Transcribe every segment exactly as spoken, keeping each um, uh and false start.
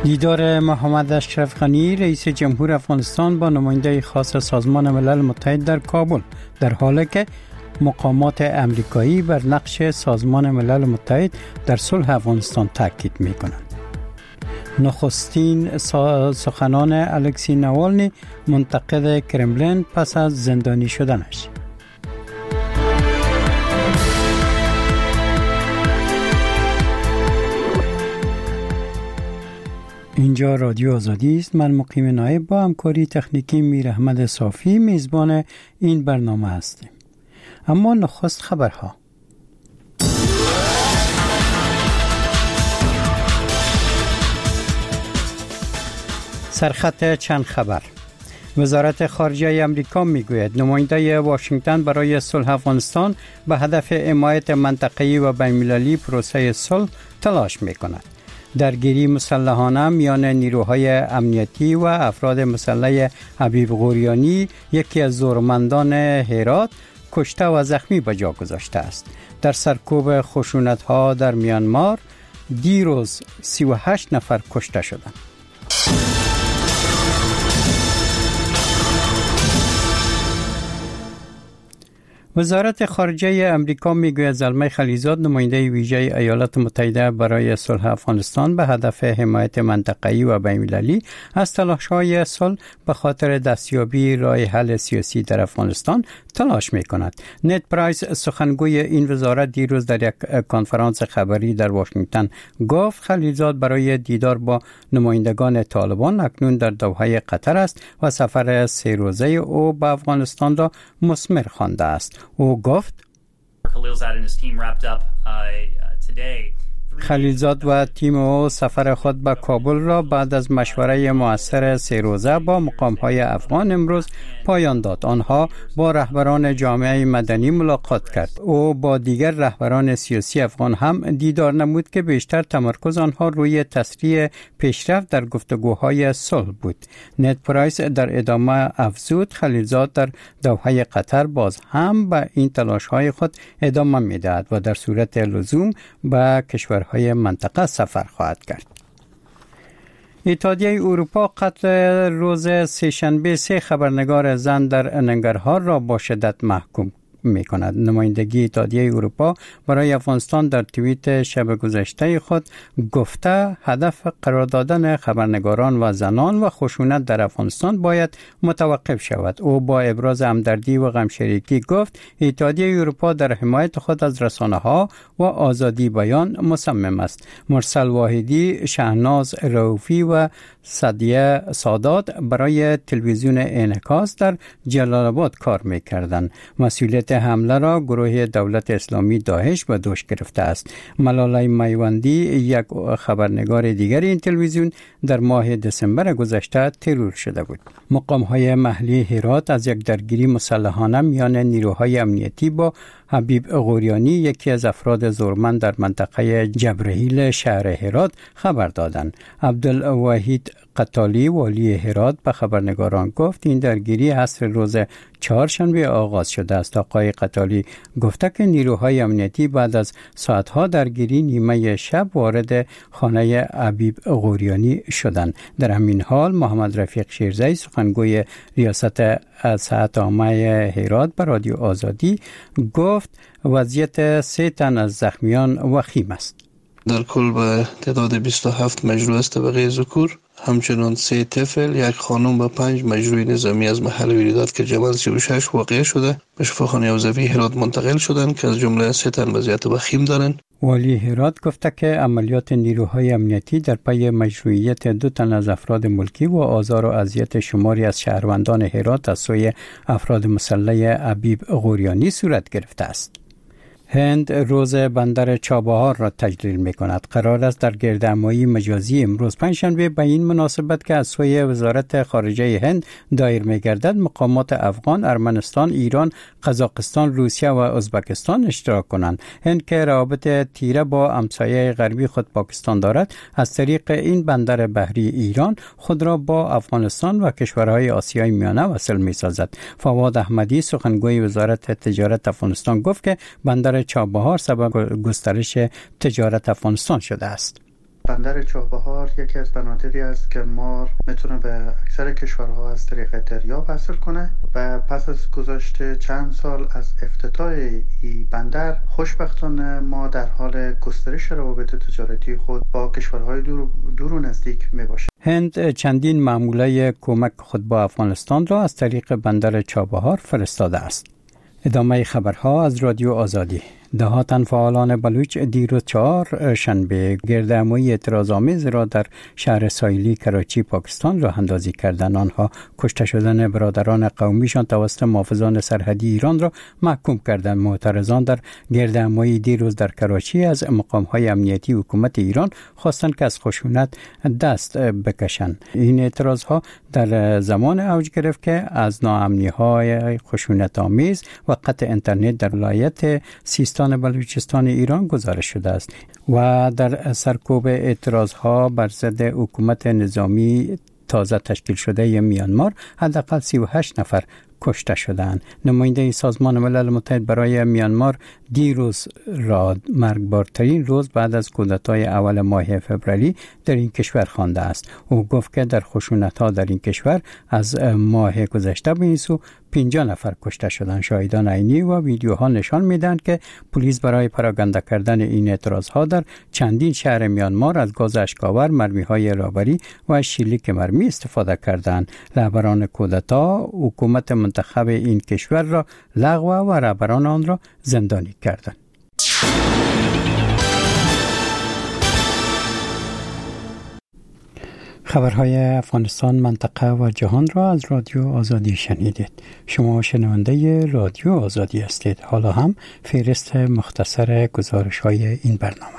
دیدار محمد اشرف غنی رئیس جمهور افغانستان با نماینده خاص سازمان ملل متحد در کابل، در حالی که مقامات امریکایی بر نقش سازمان ملل متحد در صلح افغانستان تاکید می‌کنند. نخستین سخنان الکسی نوالنی منتقد کرملین پس از زندانی شدنش. اینجا رادیو آزادی است. من مقیم نایب با همکاری تکنیکی میر احمد صافی میزبان این برنامه هستیم. اما نخست خبرها. سرخط چند خبر. وزارت خارجه آمریکا میگوید نماینده واشنگتن برای صلح افغانستان به هدف حمایت منطقه‌ای و بین‌المللی پروسه صلح تلاش میکند. درگیری مسلحانه میان نیروهای امنیتی و افراد مسلح حبیب غوریانی، یکی از زورمندان هرات، کشته و زخمی به جا گذاشته است. در سرکوب خشونت‌ها در میانمار دیروز سی و هشت نفر کشته شدند. وزارت خارجه امریکا میگوید زلمه خلیزاد نماینده ویژه ایالات متحده برای صلح افغانستان به هدف حمایت منطقه‌ای و بین‌المللی از تلاش‌های صلح به خاطر دستیابی راه حل سیاسی در افغانستان تلاش می‌کند. نت پرایس سخنگوی این وزارت دیروز در یک کنفرانس خبری در واشنگتن گفت خلیزاد برای دیدار با نمایندگان طالبان اکنون در دوحه قطر است و سفر سه روزه او به افغانستان را مثمر خوانده است. او گفت خلیلزاد و تیم او سفر خود به کابل را بعد از مشوره مؤثر سه روزه با مقام‌های افغان امروز پایان داد. آنها با رهبران جامعه مدنی ملاقات کرد. او با دیگر رهبران سیاسی افغان هم دیدار نمود که بیشتر تمرکز آنها روی تسریع پیشرفت در گفتگوهای صلح بود. نت پرایس در ادامه افزود خلیلزاد در دوحه قطر باز هم به این تلاش‌های خود ادامه می‌دهد و در صورت لزوم به کشور های منطقه سفر خواهد کرد. اتحادیه اروپا قتل روز سه‌شنبه سه خبرنگار زن در ننگرهار را با شدت محکوم می کند. نمایندگی اتحادیه اروپا برای افغانستان در توییت شب گذشته خود گفته هدف قرار دادن خبرنگاران و زنان و خشونت در افغانستان باید متوقف شود. او با ابراز همدردی و غمشریکی گفت اتحادیه اروپا در حمایت خود از رسانه ها و آزادی بیان مصمم است. مرسل واحدی، شهناز رؤوفی و صدیه سادات برای تلویزیون انعکاس در جلال آباد کار می‌کردند. مسئولیت حمله را گروه دولت اسلامی داعش به دوش گرفته است. ملالای میوندی، یک خبرنگار دیگر این تلویزیون، در ماه دسامبر گذشته ترور شده بود. مقام‌های محلی هرات از یک درگیری مسلحانه میان نیروهای امنیتی با حبیب غوریانی، یکی از افراد زورمند در منطقه جبرهیل شهر هرات خبر دادند. عبدالوحید قتالی والی هرات به خبرنگاران گفت این درگیری عصر روز چهارشنبه آغاز شده است. آقای قتالی گفته که نیروهای امنیتی بعد از ساعتها درگیری نیمه شب وارد خانه حبیب غوریانی شدند. در همین حال محمد رفیق شیرزی سخنگوی ریاست صحت عامه هرات به رادیو آزادی گفت وضعیت سه تن از زخمیان وخیم است. در کل به تعداد بیست و هفت مجروح از طبقه ذکور، همچنان سه طفل، یک خانم و پنج مجروح نظامی از محل واردات که جمع سی و شش واقع شده به شفاخانه حوزوی هرات منتقل شدند که از جمله سه تن وضعیت وخیم دارند. والی هرات گفته که عملیات نیروهای امنیتی در پی مشروعیت دو تن از افراد ملکی و آزار و اذیت شماری از شهروندان هرات از سوی افراد مسلح حبیب غوریانی صورت گرفته است. هند روز بندر چابهار را تجلیل می کند. قرار است در گردهمایی مجازی امروز پنجشنبه به این مناسبت که از سوی وزارت خارجه هند دایر می گردد مقامات افغان، ارمنستان، ایران، قزاقستان، روسیه و ازبکستان اشتراک کنند. هند که روابط تیره با همسایه غربی خود پاکستان دارد، از طریق این بندر بحری ایران خود را با افغانستان و کشورهای آسیای میانه وصل می سازد. فواد احمدی سخنگوی وزارت تجارت افغانستان گفت که بندر چابهار سبب گسترش تجارت افغانستان شده است. بندر چابهار یکی از بنادری است که مار میتونه به اکثر کشورها از طریق دریا وصل کنه و پس از گذشت چند سال از افتتاح این بندر خوشبختانه ما در حال گسترش روابط تجارتی خود با کشورهای دور, دور و نزدیک میباشیم. هند چندین معامله کمک خود با افغانستان را از طریق بندر چابهار فرستاده است. ادامه خبرها از رادیو آزادی. دهاتن فعالان بلوچ دیروز چهار شنبه گردهمایی اعتراض‌آمیز را در شهر ساحلی کراچی پاکستان راه اندازی کردند. آنها کشته شدن برادران قومیشان توسط محافظان سرحدی ایران را محکوم کردند. معترضان در گردهمایی دیروز در کراچی از مقام‌های امنیتی حکومت ایران خواستند که از خشونت دست بکشند. این اعتراضها در زمان اوج گرفت که از ناامنی‌های خشونت‌آمیز و قطع اینترنت در ولایت سیستان بلوچستان ایران گزارش شده است و در سرکوب اعتراضها بر ضد حکومت نظامی تازه تشکیل شده میانمار حداقل سی و هشت نفر کشته شدند. نماینده سازمان ملل متحد برای میانمار دیروز را مرگبارترین روز بعد از کودتای اول ماه فوریه در این کشور خوانده است. او گفت که در خشونت‌ها در این کشور از ماه گذشته به این سو پنجاه نفر کشته شدند. شاهدان عینی و ویدیوها نشان میدهند که پلیس برای پراکنده کردن این اعتراضها در چندین شهر میانمار از گاز اشک‌آور، مرمی‌های رابری و شلیک مرمی استفاده کردند. رهبران کودتا حکومت منتخب این کشور را لغو و رهبران آن را زندانی کردند. خبرهای افغانستان، منطقه و جهان را از رادیو آزادی شنیدید. شما شنونده رادیو آزادی هستید. حالا هم فهرست مختصر گزارش‌های این برنامه.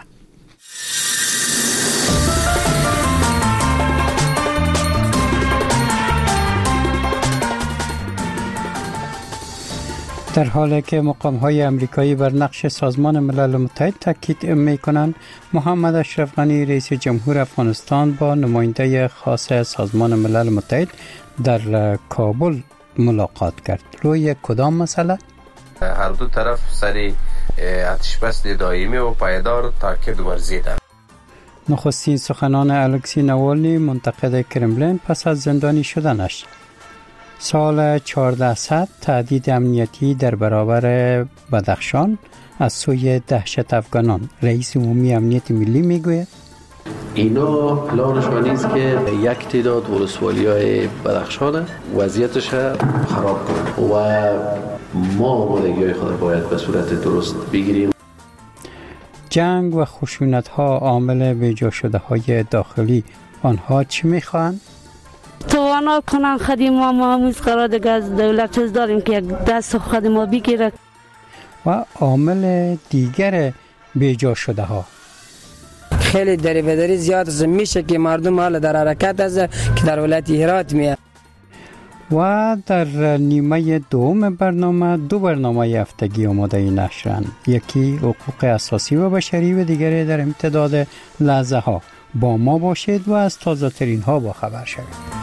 در حالی که مقام‌های امریکایی بر نقش سازمان ملل متحد تاکید می‌کنند، محمد اشرف غنی رئیس جمهور افغانستان با نماینده خاص سازمان ملل متحد در کابل ملاقات کرد. روی کدام مسئله؟ هر دو طرف سر آتش‌بس دائمی و پایدار تاکید ورزیدند. نخستین سخنان الکسی نوالنی منتقد کرملین پس از زندانی شدنش. سال چهاردهصد تهدید امنیتی در برابر بدخشان از سوی دهشت افغانان. رئیس عمومی امنیت ملی میگوید اینا پلانشان نیست که یک تعداد ولسوالی‌های بدخشان وضعیتش خراب کنه و ما آمادگی‌های خود باید به صورت درست بگیریم. جنگ و خشونت‌ها عامل بیجا شده های داخلی، آنها چی میخواهند؟ توانا کنن خدیم ما هموز قرار دیگه از دولت چیز داریم که یک دست خدیم ما بگیره. و عامل دیگر بیجا شده ها خیلی دری و دری زیاد از میشه که مردم حال در حرکت است که در ولایت هرات میاد. و در نیمه دوم برنامه دو برنامه هفتگی آماده نشرند. یکی حقوق اساسی و بشری و دیگری در امتداد لحظه ها. با ما باشید و از تازه ترین ها با خبر شوید.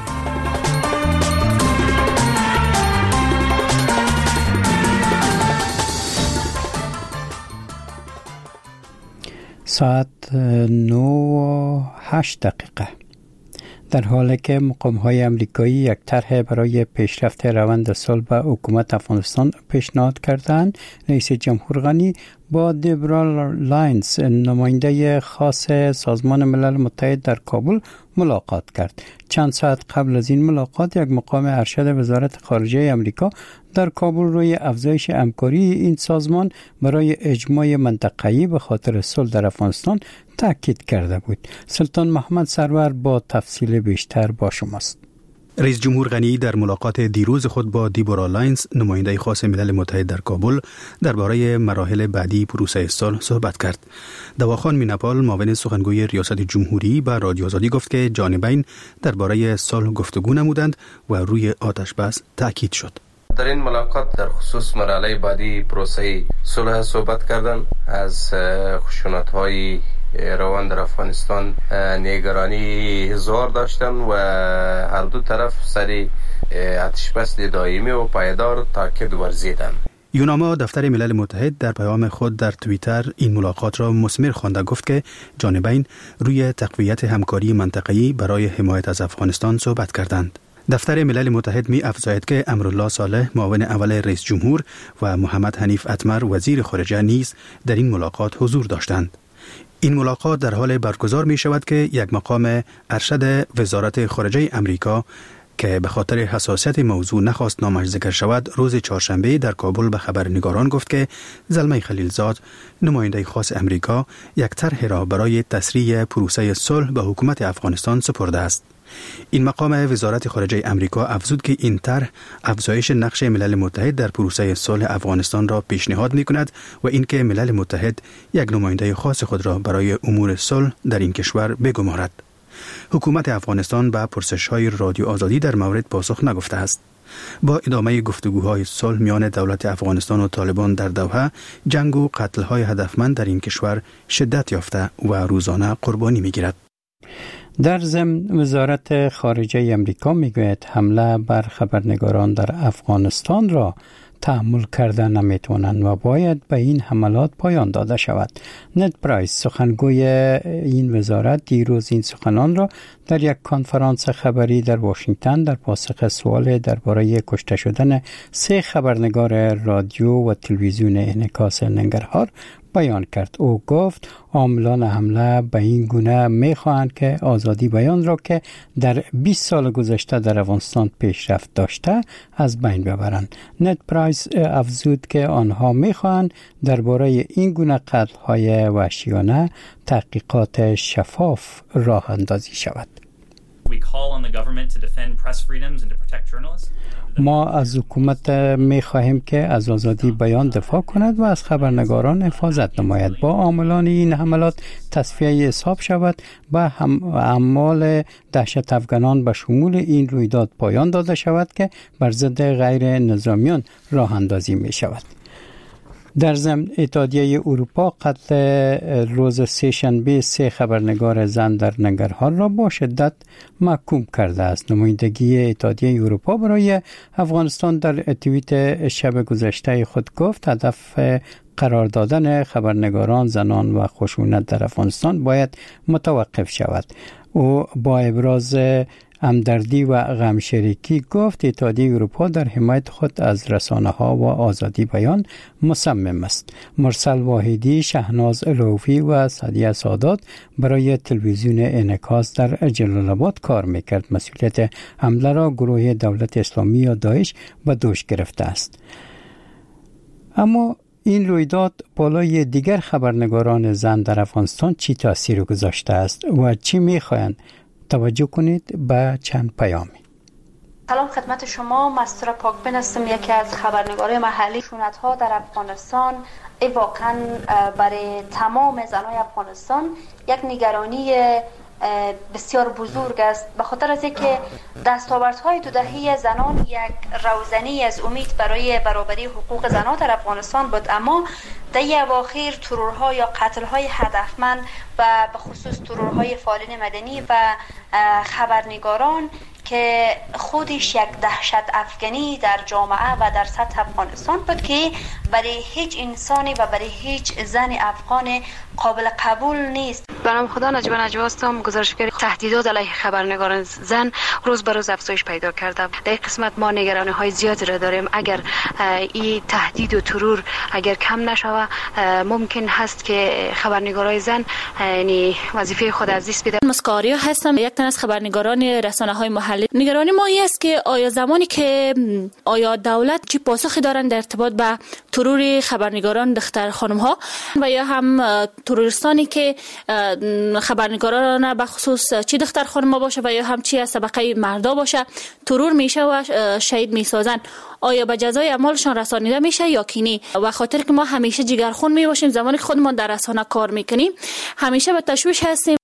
ساعت نه و هشت دقیقه. در حالی که مقام‌های امریکایی یک طرح برای پیشرفت روند صلح به حکومت افغانستان پیشنهاد کردند، رئیس جمهور غنی با دیبرا لاینز نماینده خاص سازمان ملل متحد در کابل ملاقات کرد. چند ساعت قبل از این ملاقات یک مقام ارشد وزارت خارجه امریکا در کابل روی افزایش همکاری این سازمان برای اجماع منطقه‌ای به خاطر صلح در افغانستان تاکید کرده بود. سلطان محمد سرور با تفصیل بیشتر با شماست. رئیس جمهور غنی در ملاقات دیروز خود با دیبورا لاینز نماینده خاص ملل متحد در کابل درباره مراحل بعدی پروسه صلح صحبت کرد. دواخان میناپال معاون سخنگوی ریاست جمهوری با رادیو آزادی گفت که جانبین درباره صلح گفتگو نمودند و روی آتش بس تاکید شد. در این ملاقات در خصوص مرحله بعدی پروسه صلح صحبت کردند. از خشونت‌های روان در افغانستان نگرانی هزار داشتن و هر دو طرف سر آتش‌بس دائمی و پایدار تاکید ورزیدند. یوناما دفتر ملل متحد در پیام خود در توییتر این ملاقات را مثمر خوانده گفت که جانبین روی تقویت همکاری منطقه‌ای برای حمایت از افغانستان صحبت کردند. دفتر ملل متحد می افزاید که امرالله صالح معاون اول رئیس جمهور و محمد حنیف اتمر وزیر خارجه نیز در این ملاقات حضور داشتند. این ملاقات در حال برگزار می شود که یک مقام ارشد وزارت خارجه امریکا که به خاطر حساسیت موضوع نخواست نامش ذکر شود روز چهارشنبه در کابل به خبرنگاران گفت که زلمه خلیلزاد نماینده خاص امریکا یک طرح را برای تسریع پروسه صلح به حکومت افغانستان سپرده است. این مقام وزارت خارجه امریکا افزود که این طرح افزایش نقش ملل متحد در پروسه صلح افغانستان را پیشنهاد می کند و اینکه ملل متحد یک نماینده خاص خود را برای امور صلح در این کشور بگمارد. حکومت افغانستان به پرسش‌های رادیو آزادی در مورد پاسخ نگفته است. با ادامه گفتگوهای صلح میان دولت افغانستان و طالبان در دوحه، جنگ و قتل‌های هدفمند در این کشور شدت یافته و روزانه قربانی می‌گیرد. در ضمن وزارت خارجه امریکا میگوید حمله بر خبرنگاران در افغانستان را تحمل کرده نمیتونند و باید به این حملات پایان داده شود. نت پرایس سخنگوی این وزارت دیروز این سخنان را در یک کنفرانس خبری در واشنگتن در پاسخ سوال درباره کشته شدن سه خبرنگار رادیو و تلویزیون انعکاس ننگرهار بیان کرد. او گفت عاملان حمله به این گونه می‌خواهند که آزادی بیان را که در بیست سال گذشته در افغانستان پیشرفت داشته از بین ببرند. نت پرایس افزود که آنها می‌خواهند درباره این گونه قتل‌های وحشیانه تحقیقات شفاف راه اندازی شود. ما از حکومت می خواهیم که از آزادی بیان دفاع کند و از خبرنگاران حفاظت نماید. با عاملان این حملات تصفیه حساب شود و هم اعمال دهشت افغانان به شمول این رویداد پایان داده شود که بر ضد غیر نظامیان راه اندازی می شود. در ضمن اتحادیه اروپا قتل روز سه شنبه سه خبرنگار زن در ننگرهار را با شدت محکوم کرده است. نمایندگی اتحادیه اروپا برای افغانستان در توییت شب گذشته خود گفت هدف قرار دادن خبرنگاران زنان و خشونت در افغانستان باید متوقف شود. او با ابراز همدردی و غمشریکی گفت اتحادیه اروپا در حمایت خود از رسانه‌ها و آزادی بیان مصمم است. مرسل واحدی، شهناز الوفی و سعدیه سادات برای تلویزیون انعکاس در جلال آباد کار میکرد. مسئولیت حمله را گروه دولت اسلامی یا داعش به دوش گرفته است. اما این رویداد بالای دیگر خبرنگاران زن در افغانستان چی تاثیر گذاشته است و چی میخواهند؟ توجه کنید به چند پیامی. سلام خدمت شما، مستور پاکبین هستم، یکی از خبرنگارای محلی. خشونت‌ها در افغانستان ای واقعا برای تمام زنای افغانستان یک نگرانی بسیار بزرگ است، به خاطر از اینکه دستاوردهای دو دهه زنان یک روزنی از امید برای برابری حقوق زنان در افغانستان بود، اما در اواخر ترورها یا قتل‌های هدفمند و به خصوص ترورهای فعالین مدنی و خبرنگاران که خودش یک دهشت افغانی در جامعه و در سطح افغانستان بود که برای هیچ انسانی و برای هیچ زن افغان قابل قبول نیست. به نام خدا نجیب نجوا هستم، گزارشگر. تهدیدات علیه خبرنگاران زن روز به روز افزایش پیدا کرده. در قسمت ما نگرانی های زیادی را داریم. اگر این تهدید و ترور اگر کم نشود ممکن هست که خبرنگارای زن یعنی وظیفه خود از دست بده. مسکاریا هستم، یک تن از خبرنگاران رسانه های محلی. نگرانی ما این است که آیا زمانی که آیا دولت چه پاسخی دارند در ارتباط به ترور خبرنگاران دختر خانم ها و یا هم تروریستانی که خبرنگاران به خصوص چه دختر خانم ها باشه و یا هم چه از طبقه مردا باشه ترور میشه و شهید میسازن، آیا به جزای اعمالشان رسانیده میشه یا کی؟ و خاطر که ما همیشه جگرخون می باشیم زمانی که خودمان در رسانه کار میکنیم همیشه به تشویش هستیم.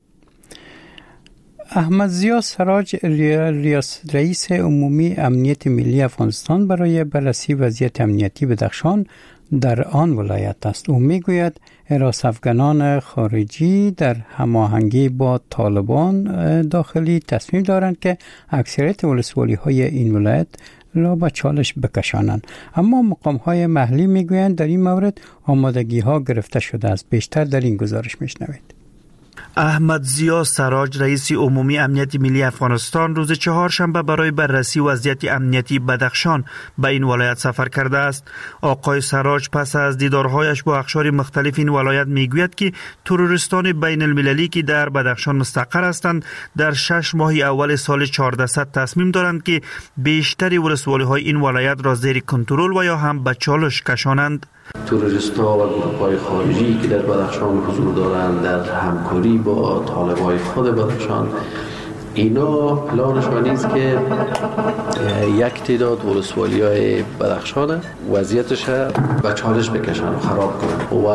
احمد ضیا سراج رئیس عمومی امنیت ملی افغانستان برای بررسی وضعیت امنیتی بدخشان در آن ولایت است. او میگوید حراس افغانان خارجی در هماهنگی با طالبان داخلی تصمیم دارند که اکثریت ولسوالی های این ولایت را به چالش بکشانند. اما مقام های محلی میگویند در این مورد آمادگی ها گرفته شده است. بیشتر در این گزارش میشنوید. احمد ضیا سراج رئیس عمومی امنیت ملی افغانستان روز چهارشنبه برای بررسی وضعیت امنیتی بدخشان به این ولایت سفر کرده است. آقای سراج پس از دیدارهایش با اقشار مختلف این ولایت میگوید که تروریستان بین المللی که در بدخشان مستقر هستند در شش ماه اول سال چهاردهصد تصمیم دارند که بیشتر ولسوالی های این ولایت را زیر کنترل و یا هم به چالش کشانند. تروریست‌ها و گروه‌های خارجی که در بدخشان حضور دارند در همکاری با طالبای خود بدخشان، اینا پلانشان نیست که یک تعداد ولسوالی‌های بدخشان وضعیتش به چالش بکشن و خراب کنن و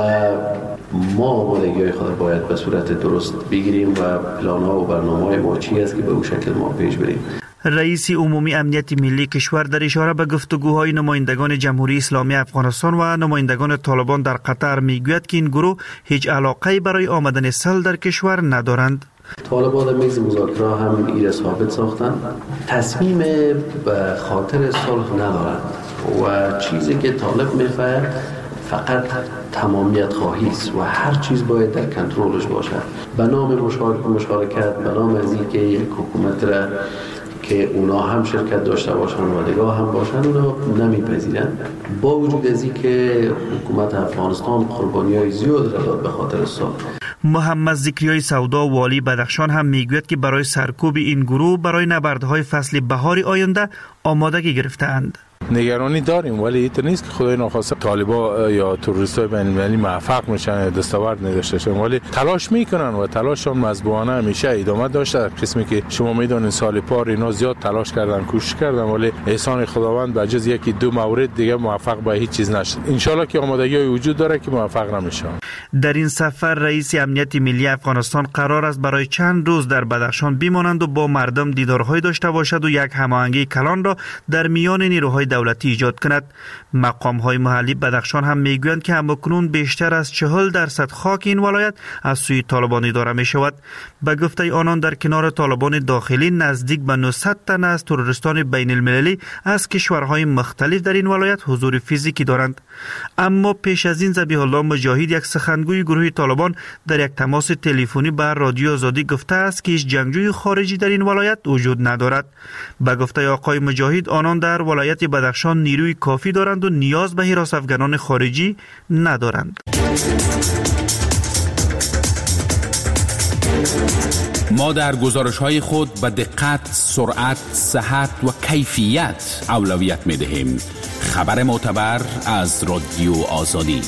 ما آمادگی‌های خود باید به صورت درست بگیریم و پلان‌ها و برنامه‌های ما چی است که به اون شکل ما پیش بریم. رئیس عمومی امنیت ملی کشور در اشاره به گفتگوهای نمایندگان جمهوری اسلامی افغانستان و نمایندگان طالبان در قطر میگوید که این گروه هیچ علاقه‌ای برای آمدن صلح در کشور ندارند. طالبان در میز مذاکره هم این ثابت ساختند تصمیم به خاطر صلح ندارند و چیزی که طالب میخواهد فقط تمامیت خواهی است و هر چیز باید در کنترلش باشد. به نام مشارکت، به نام از اینکه یک حکومت را که اونا هم شرکت داشته باشن و نگاه هم باشن اونا نمیپذیرن. با وجود از اینکه حکومت افغانستان قربانی‌های زیاد را داد به خاطر صلح. محمد ذکریای سودا والی بدخشان هم میگوید که برای سرکوب این گروه برای نبردهای فصل بهار آینده آمادگی گرفته‌اند. نگرانی داریم ولی اینطور نیست که خدای ناخواسته طالبا یا تروریستای بین المللی موفق میشن دستاورد نداشته شن، ولی تلاش میکنن و تلاششون مضبوطانه همیشه ادامه داشته. قسمی که شما میدونین سال پار اینا زیاد تلاش کردن، کوشش کردن، ولی احسان خداوند به جز یکی دو مورد دیگه موفق به هیچ چیز نشد. ان شاء الله که آمادگی وجود داره که موفق نمیشن. در این سفر رئیس امنیت ملی افغانستان قرار است برای چند روز در بدخشان بمانند و با مردم دیدارهای داشته باشد و یک هماهنگی کلان را در میان نیروهای دولتی ایجاد کند. مقام‌های محلی بدخشان هم میگویند که همکنون بیشتر از چهل درصد خاک این ولایت از سوی طالبان اداره می شود. به گفته آنان در کنار طالبان داخلی نزدیک به نهصد تن از تروریستان بین المللی از کشورهای مختلف در این ولایت حضور فیزیکی دارند. اما پیش از این ذبیح الله مجاهد یک سخنگوی گروه طالبان در یک تماس تلفنی با رادیو آزادی گفته است که هیچ جنگجوی خارجی در این ولایت وجود ندارد. به گفته آقای مجاهد آنان در ولایت بدخشان نیروی کافی دارند و نیاز به حراس افغانان خارجی ندارند. ما در گزارش‌های خود به دقت، سرعت، صحت و کیفیت اولویت می‌دهیم. خبر معتبر از رادیو آزادی.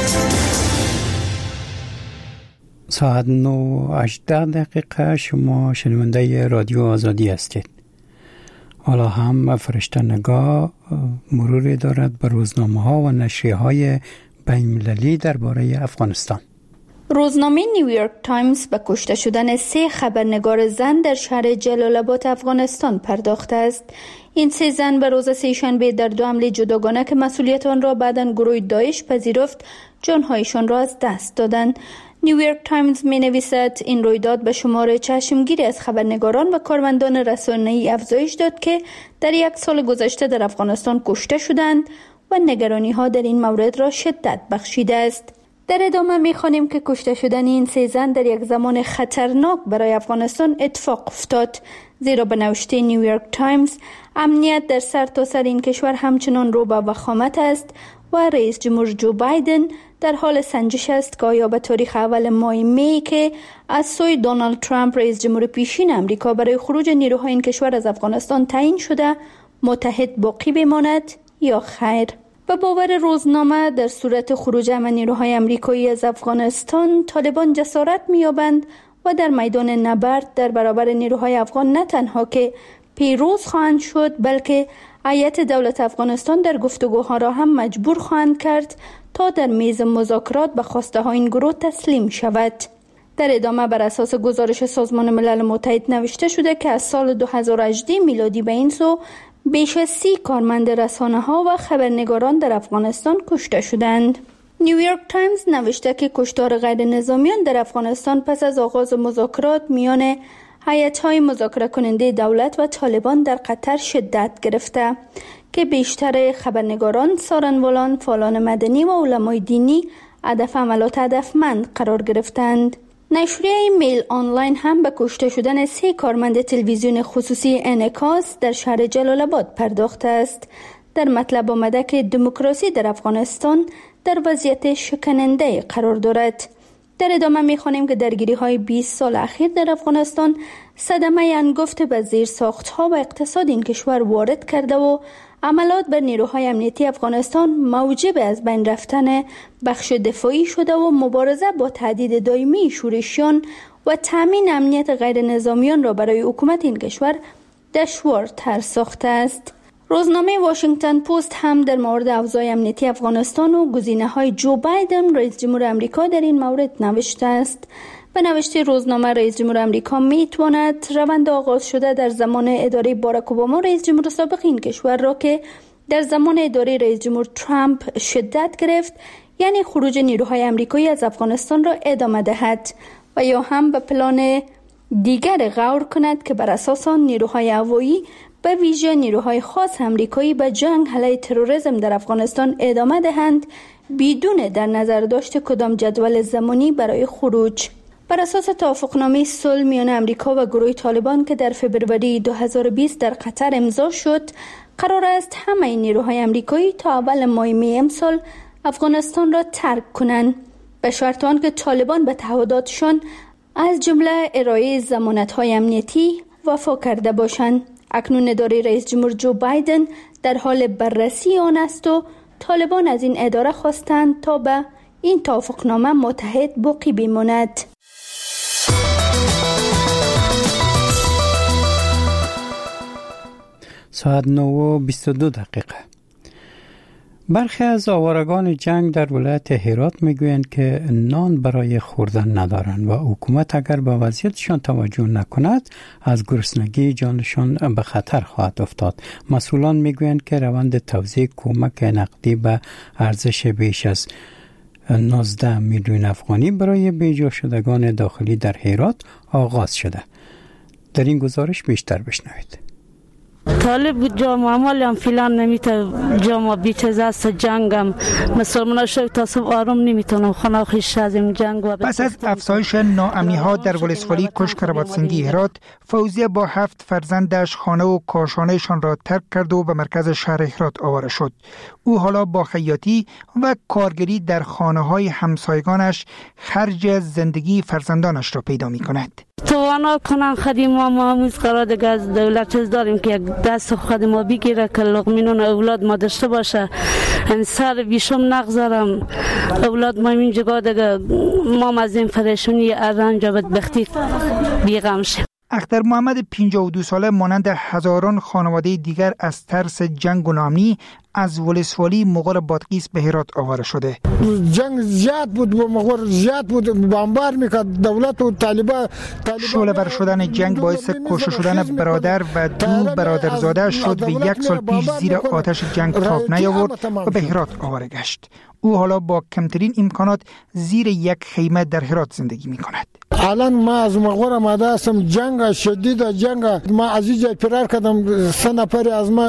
ساعت نه و هجده دقیقه شما شنونده رادیو آزادی هستید. حالا هم فرشته نگاه مروری دارد به روزنامه ها و نشریه های بین‌المللی درباره افغانستان. روزنامه نیویورک تایمز به کشته شدن سه خبرنگار زن در شهر جلال آباد افغانستان پرداخته است. این سه زن به روز سه‌شنبه در دو حمله جداگانه که مسئولیت آن را بعداً گروه داعش پذیرفت جانهایشان را از دست دادند. نیویورک تایمز می نویسد این رویداد به شمار چشمگیری از خبرنگاران و کارمندان رسانه‌ای افزایش داد که در یک سال گذشته در افغانستان کشته شدند و نگرانی ها در این مورد را شدت بخشیده است. در ادامه می خوانیم که کشته شدن این سه زن در یک زمان خطرناک برای افغانستان اتفاق افتاد، زیرا به نوشته نیویورک تایمز امنیت در سرتاسر این کشور همچنان رو به وخامت است و رئیس جمهور جو بایدن در حال سنجش است که آیا به تاریخ اول ماه می که از سوی دونالد ترامپ رئیس جمهور پیشین امریکا برای خروج نیروهای این کشور از افغانستان تعیین شده متحد باقی بماند یا خیر. به باور روزنامه در صورت خروج همه نیروهای امریکایی از افغانستان طالبان جسارت می‌یابند و در میدان نبرد در برابر نیروهای افغان نه تنها که پیروز خواهند شد بلکه هیئت دولت افغانستان در گفتگوها را هم مجبور خواهند کرد تا در میز مذاکرات به خواسته های این گروه تسلیم شود. در ادامه بر اساس گزارش سازمان ملل متحد نوشته شده که از سال دو هزار و هجده میلادی به این سو بیش از سی کارمند رسانه ها و خبرنگاران در افغانستان کشته شدند. نیویورک تایمز نوشته که کشتار غیر نظامیان در افغانستان پس از آغاز مذاکرات میان هیئت‌های مذاکره کننده دولت و طالبان در قطر شدت گرفته. که بیشتر خبرنگاران، سارنوالان، فعالان مدنی و علمای دینی هدف عملات هدفمند قرار گرفتند. نشریه میل آنلاین هم به کشته شدن سه کارمند تلویزیون خصوصی انعکاس در شهر جلال آباد پرداخته است. در مطلب آمده که دموکراسی در افغانستان در وضعیت شکننده قرار دارد. در ادامه می‌خوانیم که درگیری های بیست سال اخیر در افغانستان صدمه انگفت به زیرساخت‌ها و اقتصاد این کشور وارد کرده و عملات بر نیروهای امنیتی افغانستان موجب از بین رفتن بخش دفاعی شده و مبارزه با تهدید دائمی شورشیان و تامین امنیت غیر نظامیان را برای حکومت این کشور دشوارتر ساخته است. روزنامه واشنگتن پست هم در مورد اوضاع امنیتی افغانستان و گزینه‌های جو بایدن رئیس جمهور آمریکا در این مورد نوشته است. به نوشته روزنامه، رئیس جمهور آمریکا میتواند روند آغاز شده در زمان اداره باراک اوباما رئیس جمهور سابق این کشور را که در زمان اداره رئیس جمهور ترامپ شدت گرفت، یعنی خروج نیروهای آمریکایی از افغانستان را ادامه دهد و یا هم به پلان دیگر غور کند که بر اساس آن نیروهای هوایی به ویژه نیروهای خاص آمریکایی به جنگ علیه تروریسم در افغانستان ادامه دهند بدون در نظر داشت کدام جدول زمانی برای خروج. بر اساس توافقنامه صلح میان آمریکا و گروه طالبان که در فوریه دو هزار و بیست در قطر امضا شد، قرار است همه نیروهای آمریکایی تا اول ماه می امسال افغانستان را ترک کنند، به شرط آنکه طالبان به تعهداتشان از جمله ارائه ضمانت‌های امنیتی وفا کرده باشند. اکنون اداره رئیس جمهور جو بایدن در حال بررسی آن است و طالبان از این اداره خواستند تا به این توافقنامه متحد باقی بماند. ساعت نه و بیست و دو دقیقه. برخی از آوارگان جنگ در ولایت هرات میگویند که نان برای خوردن ندارند و حکومت اگر به وضعیتشان توجه نکند از گرسنگی جانشان به خطر خواهد افتاد. مسئولان میگویند که روند توزیع کمک نقدی به ارزش بیش از نوزده میلیون افغانی برای بیجا شدگان داخلی در هرات آغاز شده. در این گزارش بیشتر بشنوید. طالب بود جامعه عمالی هم فیلان نمیتونه جامعه بیچز است جنگم مسلمان شد تا صبح آروم نمیتونم خانه خیش از این جنگ و پس از افزایش ناامنی ها در ولسوالی کشکربادسنگی هرات، فوزیه با هفت فرزندش خانه و کاشانهشان را ترک کرد و به مرکز شهر هرات آواره شد. او حالا با خیاطی و کارگری در خانه های همسایگانش خرج زندگی فرزندانش را پیدا می کند. توانا کنن خدیم ما هموز قرار دیگه از دولت چیز داریم که یک دست خدیم ما بگیره که لغمینون اولاد ما داشته باشه. این سر بیشم نگذارم اولاد ما این جگاه دیگه ما از این پریشانی ارنج و بدبختی بیغم شد. اختر محمد پنجاه و دو ساله مانند هزاران خانواده دیگر از ترس جنگ و ناامنی از ولسوالی مغول بادغیس به هرات آواره شده. جنگ زیاد بود و مغول زیاد بود، بمبار میکرد دولت و طالبان. شعله‌ور شدن جنگ باعث کشته شدن برادر و دو برادرزاده شد و یک سال پیش زیر آتش جنگ تاب نیاورد و به هرات آواره گشت. او حالا با کمترین امکانات زیر یک خیمه در هرات زندگی میکند. الان ما از مغول آمده هستم، جنگ شدید، جنگ ما از اینجا فرار کردم، سه نفر از ما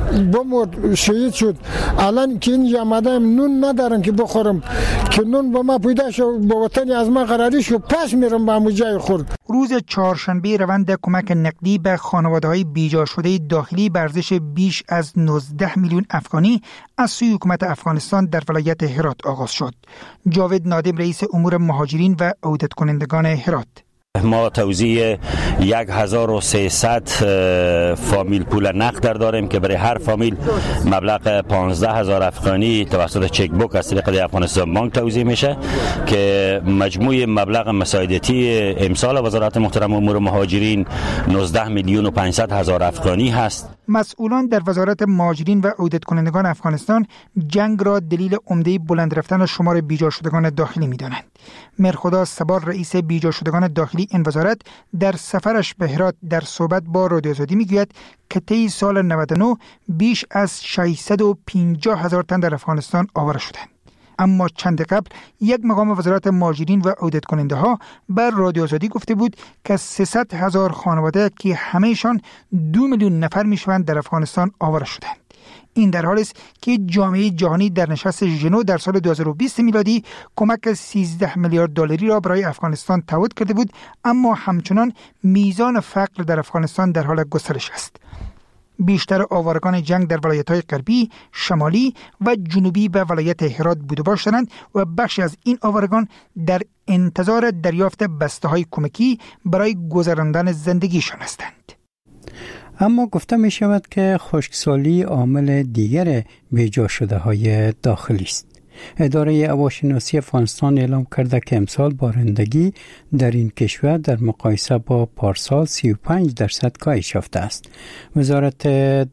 بمرد شهید شد. الان که اینجا آمدم نون ندارم که بخورم، که نون با ما پیدا شد با وطن از ما قراری شد، پس میرم با همون جای خورد. روز چهارشنبه روند کمک نقدی به خانواده‌های بیجا شده داخلی به ارزش بیش از نوزده میلیون افغانی از سوی حکومت افغانستان در ولایت هرات آغاز شد. جاوید نادم رئیس امور مهاجرین و عودت کنندگان هرات: ما توزیع یک هزار و سیصد فامیل پول نقد داریم که برای هر فامیل مبلغ پانزده هزار افغانی توسط چک بوک از طریق افغانستان بانک توزیع میشه که مجموع مبلغ مساعدتی امسال وزارت محترم امور مهاجرین نوزده میلیون و پانصد هزار افغانی هست. مسئولان در وزارت مهاجرین و عودت کنندگان افغانستان جنگ را دلیل عمده بلند رفتن شمار بیجا شدگان داخلی می‌دانند. مرخدا سبار رئیس بیجا شدگان داخلی این وزارت در سفرش به هرات در صحبت با رادیو آزادی میگوید که طی سال نود و نه بیش از ششصد و پنجاه هزار تن در افغانستان آواره شدند. اما چند قبل یک مقام وزارت مهاجرین و عودت کننده ها بر رادیو آزادی گفته بود که سیصد هزار خانواده که همهشان دو میلیون نفر میشوند در افغانستان آواره شدند. این در حالی است که جامعه جهانی در نشست ژنو در سال دو هزار و بیست میلادی کمک سیزده میلیارد دلاری را برای افغانستان تعهد کرده بود، اما همچنان میزان فقر در افغانستان در حال گسترش است. بیشتر آوارگان جنگ در ولایت‌های غربی، شمالی و جنوبی به ولایت هرات بود و باش دارند و بخشی از این آوارگان در انتظار دریافت بسته‌های کمکی برای گذراندن زندگیشان هستند. اما گفته می شود که خشکسالی عامل دیگر بیجا شده های داخلی است. اداره هواشناسی افغانستان اعلام کرده که امسال بارندگی در این کشور در مقایسه با پارسال سی و پنج درصد کاهش یافته است. وزارت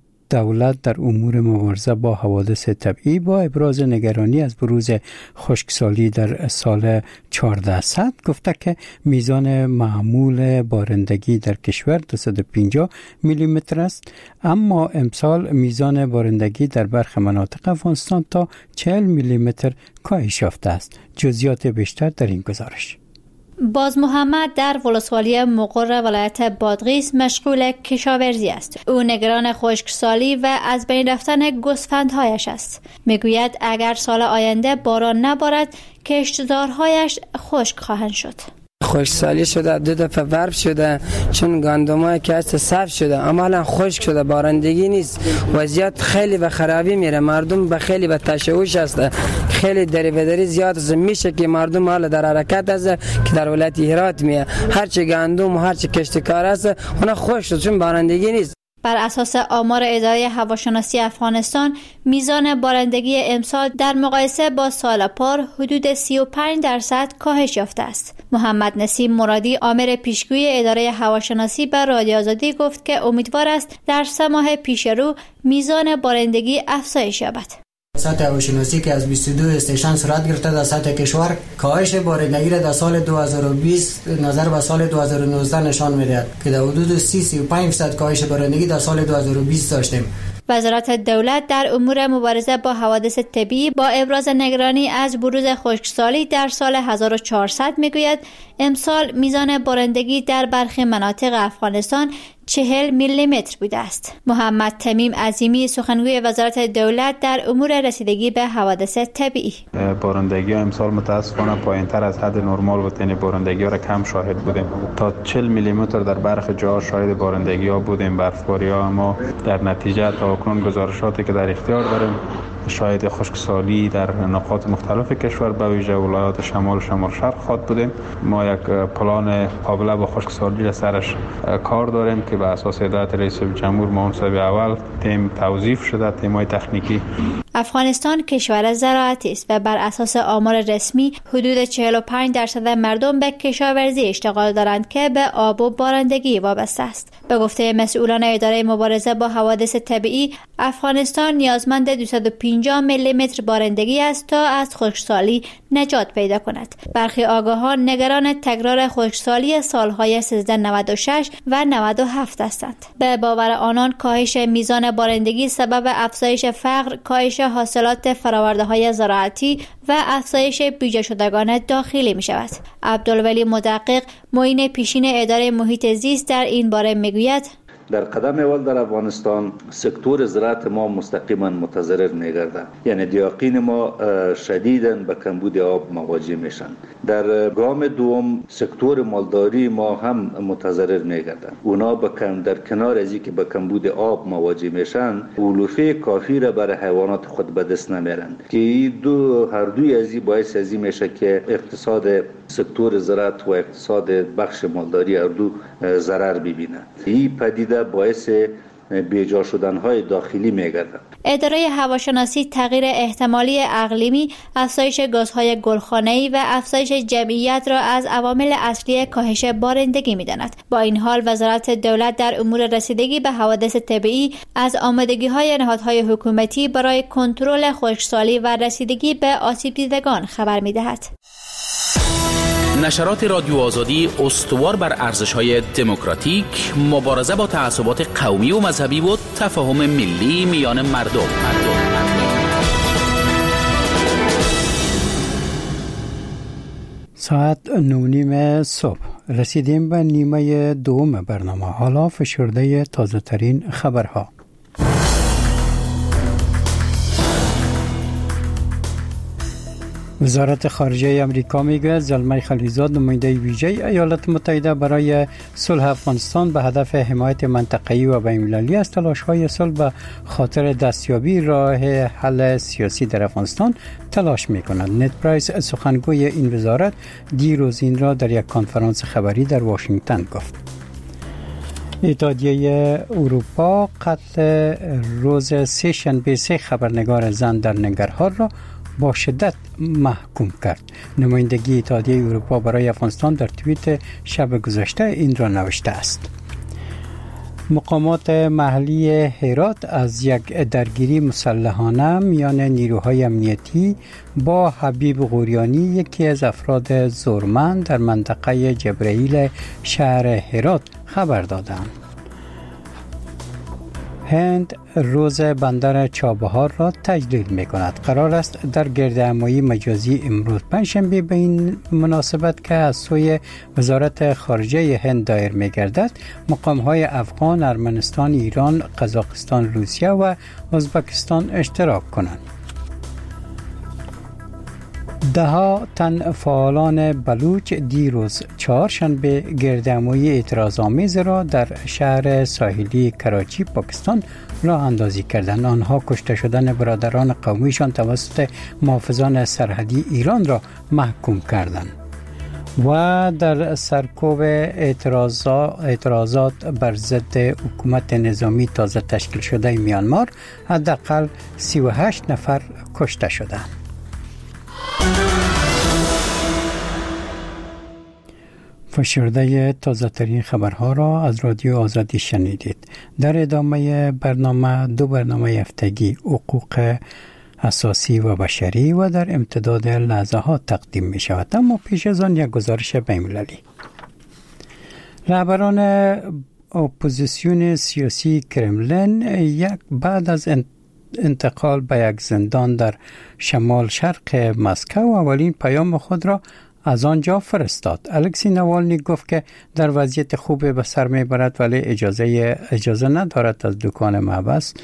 دولت در امور مبارزه با حوادث طبیعی با ابراز نگرانی از بروز خشکسالی در سال چهارصد گفته که میزان معمول بارندگی در کشور دویست و پنجاه میلی متر است، اما امسال میزان بارندگی در برخی مناطق افغانستان تا چهل میلی متر کاهش یافته است. جزئیات بیشتر در این گزارش. باز محمد در ولسوالی مقر ولایت بادغیس مشغول کشاورزی است. او نگران خشکسالی و از بین رفتن گوسفندهایش است. میگوید اگر سال آینده باران نبارد کشتزارهایش خشک خواهند شد. خشکسالی شده، دو دفعه برف شده، چون گندمای که هست سبز شده، اما الان خشک شده، بارندگی نیست. وضعیت خیلی به خرابی میره، مردم به خیلی به تشویش هست، خیلی دری و دری زیاد است. میشه که مردم حالا در حرکت است که در ولایت هرات میه هرچی گندم و هرچی کشتکار است اونا خشک شده چون بارندگی نیست. بر اساس آمار اداره هواشناسی افغانستان میزان بارندگی امسال در مقایسه با سال پار حدود سی و پنج درصد کاهش یافته است. محمد نسیم مرادی آمر پیشگویی اداره هواشناسی به رادیو آزادی گفت که امیدوار است در سه ماه پیش رو میزان بارندگی افزایش یابد. سطح هواشناسی که از بیست و دو استیشن صورت گرفته در سطح کشور کاهش بارندگی را در سال دو هزار و بیست نظر به سال دو هزار و نوزده نشان می‌دهد که در حدود سی تا سی و پنج درصد کاهش بارندگی در سال دو هزار و بیست داشتیم. وزارت دولت در امور مبارزه با حوادث طبیعی با ابراز نگرانی از بروز خشکسالی در سال هزار و چهارصد میگوید امسال میزان بارندگی در برخی مناطق افغانستان چهل میلی متر بوده است. محمد تمیم عظیمی سخنگوی وزارت دولت در امور رسیدگی به حوادث طبیعی: بارندگی امسال متاسفانه پایین‌تر از حد نرمال بود، یعنی بارندگی را کم شاهد بودیم. تا چهل میلی متر در برخی جاها شاهد بارندگی ها بودیم، برفباری ها. اما در نتیجه تا اکنون گزارشاتی که در اختیار داریم شاهد خشکسالی در نقاط مختلف کشور به ویژه ولایات شمال و شمال شرق خواهد بودیم. ما یک پلان قابل با خشکسالی را سرش کار داریم که به اساس هدایت رئیس جمهور منصب اول تیم توظیف شده، تیم‌های تکنیکی. افغانستان کشور زراعتی است و بر اساس آمار رسمی حدود چهل و پنج درصد مردم به کشاورزی اشتغال دارند که به آب و بارندگی وابسته است. به گفته مسئولان اداره مبارزه با حوادث طبیعی، افغانستان نیازمند دویست و پنجاه میلی متر بارندگی است تا از خشکسالی نجات پیدا کند. برخی آگاهان نگران تکرار خشکسالی سالهای سیزده نود و شش و نود و هفت هستند. به باور آنان کاهش میزان بارندگی سبب افزایش فقر، کاهش حاصلات فرآورده‌های زراعتی و افزایش بیجا شدگان داخلی می شود. عبدالولی مدقق معین پیشین اداره محیط زیست در این باره میگوید: در قدم اول در افغانستان سکتور زراعت ما مستقیما متضرر می‌گردد، یعنی دیاقین ما شدیداً به کمبود آب مواجه میشن. در گام دوم سکتور مالداری ما هم متضرر می‌گردد. اونا به کم در کنار از اینکه به کمبود آب مواجه میشن، علوفه کافی را برای حیوانات خود به دست نمیارن که این دو هر دوی از این باعث از این میشه که اقتصاد سکتور زراعت و اقتصاد بخش مالداری هر دو ضرر ببینه. این پدیده باعث بیجا شدن‌های داخلی می‌گردد. اداره هواشناسی تغییر احتمالی اقلیمی، افزایش گازهای گلخانه‌ای و افزایش جمعیت را از عوامل اصلی کاهش بارندگی می‌داند. با این حال وزارت دولت در امور رسیدگی به حوادث طبیعی از آمادگی‌های نهادهای حکومتی برای کنترل خشکسالی و رسیدگی به آسیب دیدگان خبر می‌دهد. نشرات رادیو آزادی استوار بر ارزش‌های دموکراتیک، مبارزه با تعصبات قومی و مذهبی و تفاهم ملی میان مردم. ساعت نه نیم صبح رسیدیم به نیمه دوم برنامه. حالا فشرده تازه ترین خبرها. وزارت خارجه امریکا میگه زلمه خلیزاد نماینده ویژه ایالات متحده برای صلح افغانستان به هدف حمایت منطقه‌ای و بین‌المللی از تلاش‌های صلح به خاطر دستیابی راه حل سیاسی در افغانستان تلاش می‌کند. نت پرایس سخنگوی این وزارت دیروز این را در یک کنفرانس خبری در واشنگتن گفت. اتحادیه اروپا قتل روز سه شنبه سه خبرنگار زن در ننگرهار را با شدت محکوم کرد. نمایندگی اتحادیه اروپا برای افغانستان در توییت شب گذشته این را نوشته است. مقامات محلی هرات از یک درگیری مسلحانه میان نیروهای امنیتی با حبیب غوریانی، یکی از افراد زورمند در منطقه جبرائیل شهر هرات، خبر دادند. هند روز بندر چابهار را تجلیل می کند. قرار است در گردهمایی مجازی امروز پنجشنبه به این مناسبت که از سوی وزارت خارجه هند دایر می گردد، مقام های افغان، ارمنستان، ایران، قزاقستان، روسیه و ازبکستان اشتراک کنند. ده ها تن فعالان بلوچ دیروز چهارشنبه گردهمایی اعتراض‌آمیز را در شهر ساحلی کراچی پاکستان راه اندازی کردند. آنها کشته شدن برادران قومیشان توسط محافظان سرحدی ایران را محکوم کردند و در سرکوب اعتراضات, اعتراضات بر ضد حکومت نظامی تازه تشکیل شده میانمار حداقل سی و هشت نفر کشته شدند. فشرده تازه ترین خبرها را از رادیو آزادی شنیدید. در ادامه برنامه دو برنامه هفتگی حقوق اساسی و بشری و در امتداد لحظه ها تقدیم می شود، اما پیش از آن یک گزارش بین‌المللی. رهبران اپوزیسیون سیاسی کرملین یک بعد از انتقال به یک زندان در شمال شرق مسکو اولین پیام خود را از آنجا فرستاد. الکسی نوالنی گفت که در وضعیت خوب به سر میبرد ولی اجازه اجازه ندارد از دکان محبس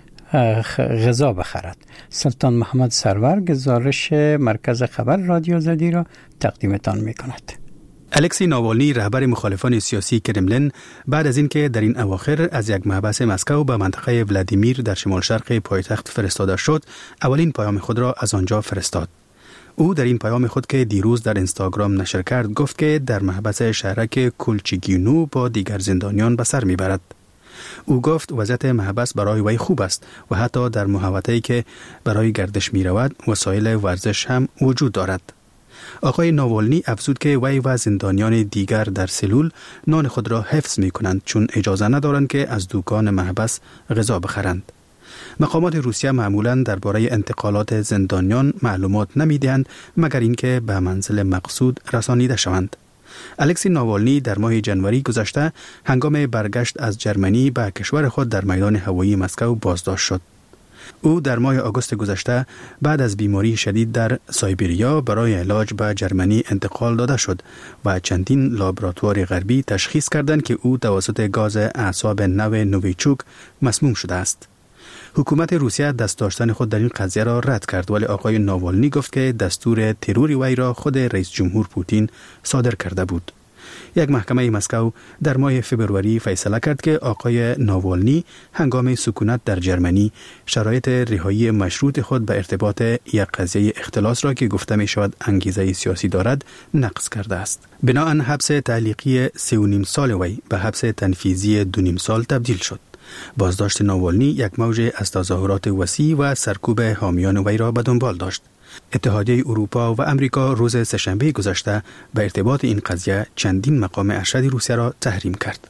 غذا بخرد. سلطان محمد سرور گزارش مرکز خبر رادیو آزادی را تقدیمتان میکند. الکسی ناوالنی رهبر مخالفان سیاسی کرملین بعد از اینکه در این اواخر از یک محبس مسکو به منطقه ولادیمیر در شمال شرق پایتخت فرستاده شد، اولین پیام خود را از آنجا فرستاد. او در این پیام خود که دیروز در اینستاگرام نشر کرد گفت که در محبس شهرک کلچیگینو با دیگر زندانیان به سر میبرد. او گفت وضعیت محبس برای وی خوب است و حتی در محوطه‌ای که برای گردش می رود وسایل ورزش هم وجود دارد. آقای ناوالنی افزود که وی و زندانیان دیگر در سلول نان خود را حفظ می کنند چون اجازه ندارند که از دکان محبس غذا بخرند. مقامات روسیه معمولاً درباره انتقالات زندانیان معلومات نمی‌دهند مگر اینکه به منزل مقصود رسانیده شوند. الکسی ناوالنی در ماه جنوری گذشته هنگام برگشت از جرمنی به کشور خود در میدان هوایی مسکو بازداشت شد. او در ماه آگوست گذشته بعد از بیماری شدید در سایبریا برای علاج به جرمنی انتقال داده شد و چندین لابراتوار غربی تشخیص کردند که او توسط گاز اعصاب نو نوویچوک مسموم شده است. حکومت روسیه دست داشتن خود در این قضیه را رد کرد، ولی آقای ناوالنی گفت که دستور تروری وی را خود رئیس جمهور پوتین صادر کرده بود. یک محکمه مسکو در ماه فبروری فیصله کرد که آقای ناوالنی هنگام سکونت در جرمنی شرایط رهایی مشروط خود به ارتباط یک قضیه اختلاس را که گفته می شود انگیزه سیاسی دارد نقض کرده است. بناهن حبس تعلیقی سه و نیم سال وی به حبس تنفیذی دو نیم سال تبدیل شد. بازداشت ناوالنی یک موج از تظاهرات وسیع و سرکوب حامیان وی را به دنبال داشت. اتحادیه اروپا و امریکا روز سه‌شنبه گذشته به ارتباط این قضیه چندین مقام ارشد روسیه را تحریم کرد.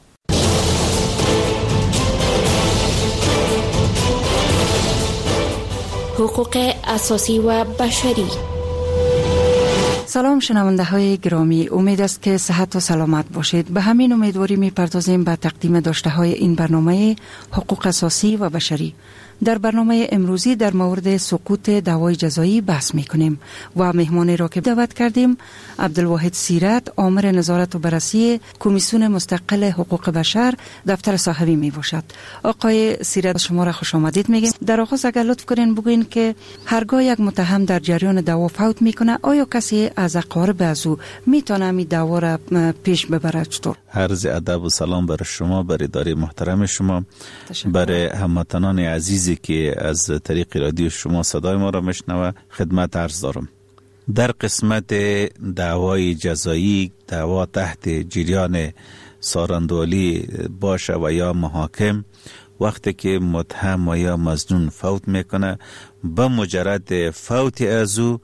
حقوق اساسی و بشری. سلام شنونده های گرامی، امید است که صحت و سلامت باشید. به همین امیدواری می پردازیم به تقدیم داشته های این برنامه حقوق اساسی و بشری. در برنامه امروزی در مورد سقوط دعوای جزایی بحث میکنیم و مهمانی را که دعوت کردیم عبدالواحد سیرت، آمر نظارت و بررسی کمیسیون مستقل حقوق بشر دفتر صاحبی می باشد. آقای سیرت شما را خوش آمدید میگیم. در آغاز اگر لطف کنین بگوین که هرگاه یک متهم در جریان دعوا فوت میکنه آیا کسی از اقارب از او میتونه می دعوا را پیش ببره؟ چطور؟ عرض ادب و سلام بر شما، بر اداره محترم شما، برای هموطنان عزیزی که از طریق رادیو شما صدای ما را میشنوه خدمت عرض دارم. در قسمت دعوای جزایی، دعوا تحت جریان سارندوالی باشه و یا محاکم، وقتی که متهم و یا مظنون فوت میکنه به مجرد فوت از او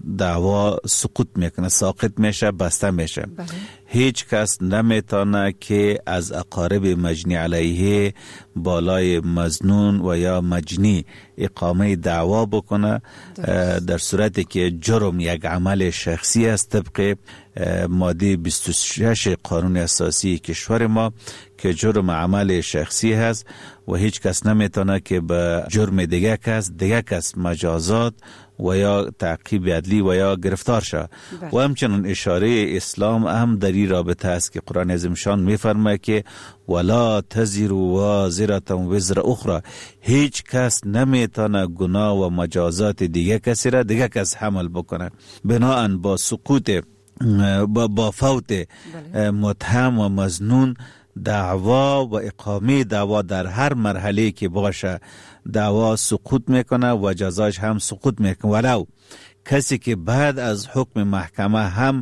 دعوا سقوط میکنه، ساقط میشه، بسته میشه. بله. هیچ کس نمیتونه که از اقارب مجنی علیه بالای مظنون و یا مجنی اقامه دعوا بکنه در صورتی که جرم یک عمل شخصی است طبق ماده بیست و شش قانون اساسی کشور ما که جرم عمل شخصی هست و هیچ کس نمیتونه که به جرم دیگه کس دیگه کس مجازات و یا تعقیب عدلی و یا گرفتار شد. و همچنین اشاره اسلام هم در این رابطه است که قرآن عظیم شان میفرماید که ولا تزر وازرة وزر اخرى، هیچ کس نمیتونه گناه و مجازات دیگه کسی را دیگه کس حمل بکنه. بناهن با سقوط با, با فوت متهم و مظنون دعوا و اقامه دعوا در هر مرحله که باشه دعوا سقوط میکنه و جزاش هم سقوط میکنه، ولو کسی که بعد از حکم محکمه هم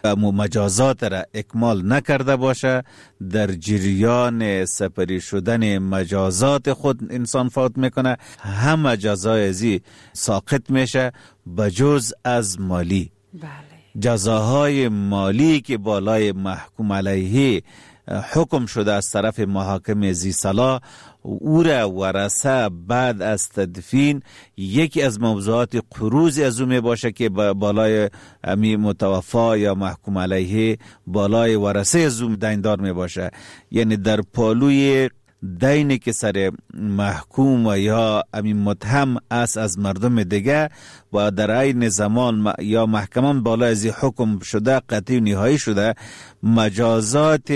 مجازات را اکمال نکرده باشه در جریان سپری شدن مجازات خود انسان فوت میکنه، هم جزای ازی ساقط میشه بجز از مالی. بله. جزاهای مالی که بالای محکوم علیه حکم شده از طرف محاکم ذی صلاح او را ورثه بعد از تدفین یکی از موضوعات قروض از او می باشه که بالای امی متوفا یا محکوم علیه بالای ورثه از او دیندار می باشه. یعنی در پالوی دینی که سر محکوم و یا امین متهم است از مردم دیگه و در این زمان یا محکمان بالا از حکم شده قطعی و نهایی شده مجازات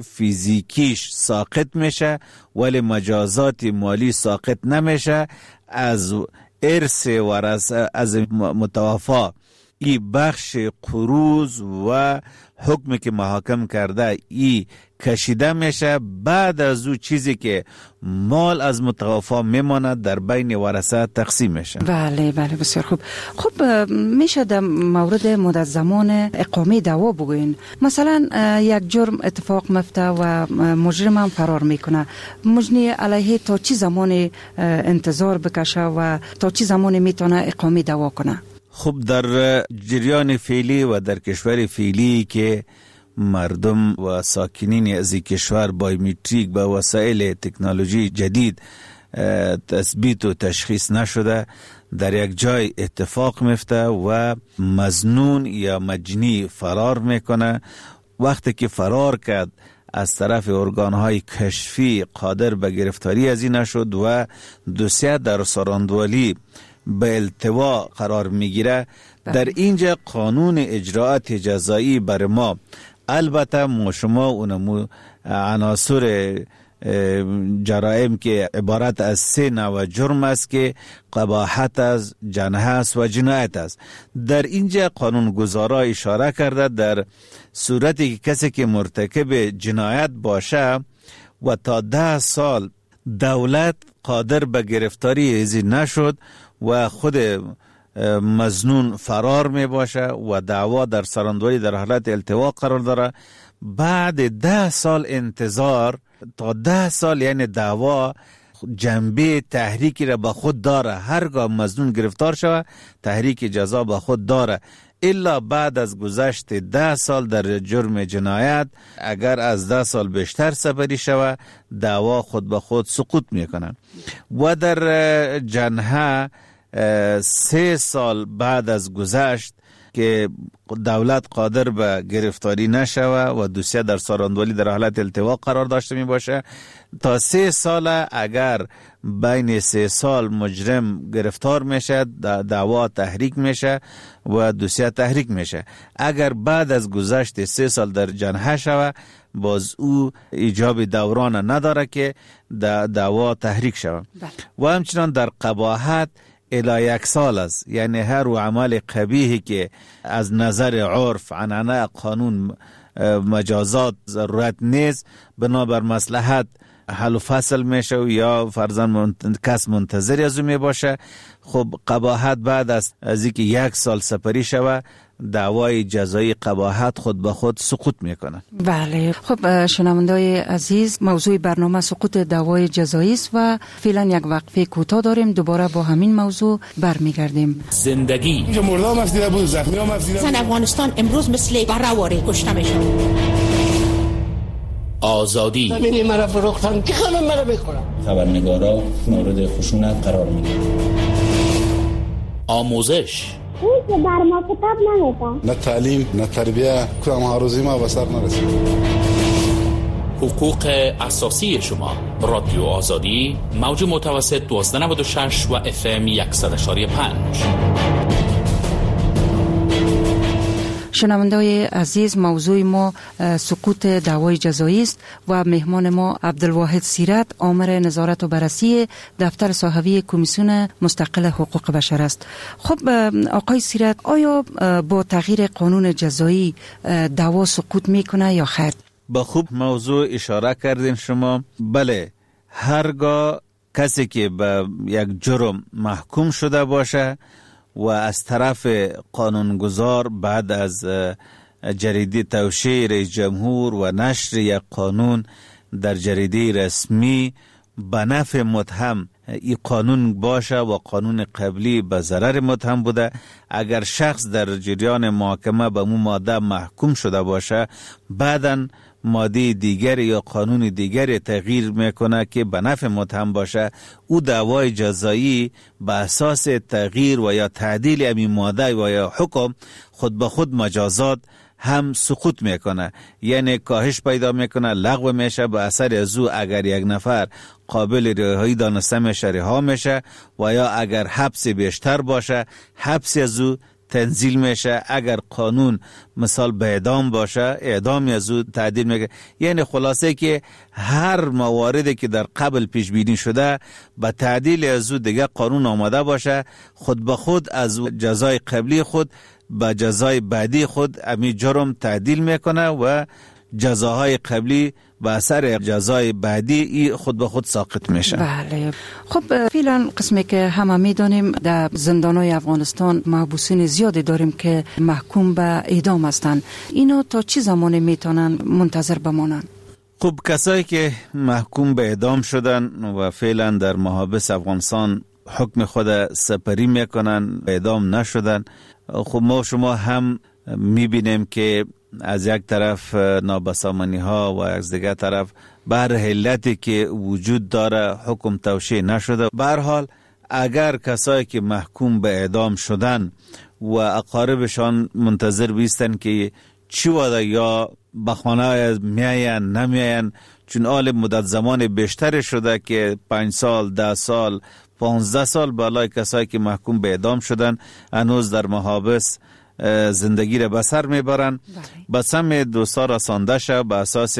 فیزیکیش ساقط میشه ولی مجازات مالی ساقط نمیشه. از ارث ورثه از متوفا این بخش قروض و حکمی که محاکم کرده ای کشیده میشه، بعد از او چیزی که مال از متوفا میماند در بین ورثه تقسیم میشه. بله بله بسیار خوب. خب میشه در مورد مدت زمان اقامه دعوا بگوین؟ مثلا یک جرم اتفاق مفته و مجرم هم فرار میکنه، مجنی علیه تا چی زمان انتظار بکشه و تا چی زمان میتونه اقامه دعوا کنه؟ خب در جریان فعلی و در کشور فعلی که مردم و ساکنین از کشور بایومتریک با وسایل تکنولوژی جدید تثبیت و تشخیص نشده، در یک جای اتفاق میفته و مظنون یا مجنی فرار میکنه. وقتی که فرار کرد از طرف ارگانهای کشفی قادر به گرفتاری از این نشد و دوسیه در سارندوالی به التوا قرار میگیره. در اینجا قانون اجراعات جزایی بر ما البته ما شما اونمو عناصر جرائم که عبارت از سه نوع جرم است که قباحت است، جنایت است و جنایت است. در اینجا قانون گذارا اشاره کرده در صورتی که کسی که مرتکب جنایت باشه و تا ده سال دولت قادر به گرفتاری ازی نشد و خود مظنون فرار می باشه و دعوا در سارندوالی در حالت التوا قرار داره، بعد ده سال انتظار تا ده سال یعنی دعوا جنبه تحریکی را به خود داره، هرگاه مظنون گرفتار شود تحریک جزا به خود داره، الا بعد از گذشت ده سال در جرم جنایت اگر از ده سال بیشتر سپری شود دعوا خود به خود سقوط میکنه. و در جنحه سه سال بعد از گذشت که دولت قادر به گرفتاری نشوه و دوسیه در ساراندولی در حالت التوا قرار داشته می باشه، تا سه سال اگر بین سه سال مجرم گرفتار میشه، دعوا تحریک میشه و دوسیه تحریک میشه. اگر بعد از گذشت سه سال در جنحه شوه، باز او ایجاب دوران نداره که دعوا تحریک شوه. و همچنان در قباحت الی یک سال است، یعنی هر و عمل قبیحی که از نظر عرف عنعنه قانون مجازات ضرورت نیست، بنابر مصلحت حل و فصل میشه و یا فرضاً منت... کس منتظر از او می باشه. خب قباحت بعد از از اینکه یک سال سپری شوه، دعوای جزایی قباحت خود به خود سقوط میکنه. بله. خب شنوندای عزیز، موضوع برنامه سقوط دعوای جزایی است و فعلا یک وقفه کوتاه داریم، دوباره با همین موضوع برمیگردیم. زندگی اینجا مردم افزیده بود، زخمی هم افزیده بود. زن افغانستان امروز مثل برهواره کشته میشه. آزادی زمینی مرا فروختن، کی خانم مرا بخورم؟ خبرنگارا مورد خشونت قرار میگیرن. آموزش اون که بر ما کتاب نمیدن، نه تعلیم نه تربیه، کدام هاروزی ما بسر نرسید. حقوق اساسی شما. رادیو آزادی، موج متوسط دوازده نود و شش و اف ام صد و یک و پنج. شنوندای عزیز، موضوع ما سقوط دعوای جزایی است و مهمان ما عبدالواحد سیرت، آمر نظارت و بررسی دفتر صحوی کمیسیون مستقل حقوق بشر است. خب آقای سیرت، آیا با تغییر قانون جزایی دعوا سقوط میکنه یا خیر؟ با خوب موضوع اشاره کردین شما. بله، هرگاه کسی که به یک جرم محکوم شده باشه و از طرف قانونگذار بعد از جریده توشیح رئیس جمهور و نشر یک قانون در جریده رسمی به نفع متهم این قانون باشه و قانون قبلی به ضرر متهم بوده، اگر شخص در جریان محاکمه به مو ماده محکوم شده باشه، بعداً ماده دیگری یا قانون دیگری تغییر میکنه که به نفع متهم باشه، او دعوای جزایی به اساس تغییر و یا تعدیل همین ماده و یا حکم خود به خود مجازات هم سقوط میکنه، یعنی کاهش پیدا میکنه، لغو میشه. به اثر از او اگر یک نفر قابل رهایی دانسته میشه، رها میشه، و یا اگر حبس بیشتر باشه، حبس از او تنزیل میشه. اگر قانون مثال به اعدام باشه، اعدامی از او تعدیل میکنه. یعنی خلاصه که هر مواردی که در قبل پیش بینی شده به تعدیل از او دیگه قانون آماده باشه، خود به خود از جزای قبلی خود به جزای بعدی خود امی جرم تعدیل میکنه و جزاهای قبلی به اثر جزای بعدی ای خود به خود ساقط میشه. بله. خب فعلا قسمی که همه میدانیم در زندانهای افغانستان محبوسین زیادی داریم که محکوم به اعدام هستند. اینا تا چه زمان میتونن منتظر بمانند؟ خب کسایی که محکوم به اعدام شدن و فعلا در محابس افغانستان حکم خود سپری میکنن، اعدام نشدن، خب ما شما هم میبینیم که از یک طرف نابسامانی ها و از دیگر طرف بر علتی که وجود داره حکم توشیح نشده. به هر حال اگر کسایی که محکوم به اعدام شدن و اقاربشان منتظر بیستن که چی وده یا به خانه میاین نمیاین، چون آل مدت زمان بیشتر شده که پنج سال، ده سال، پانزده سال بالای کسایی که محکوم به اعدام شدن هنوز در محابس زندگی را بسر میبرن. بسم دوستا رسانده شد به اساس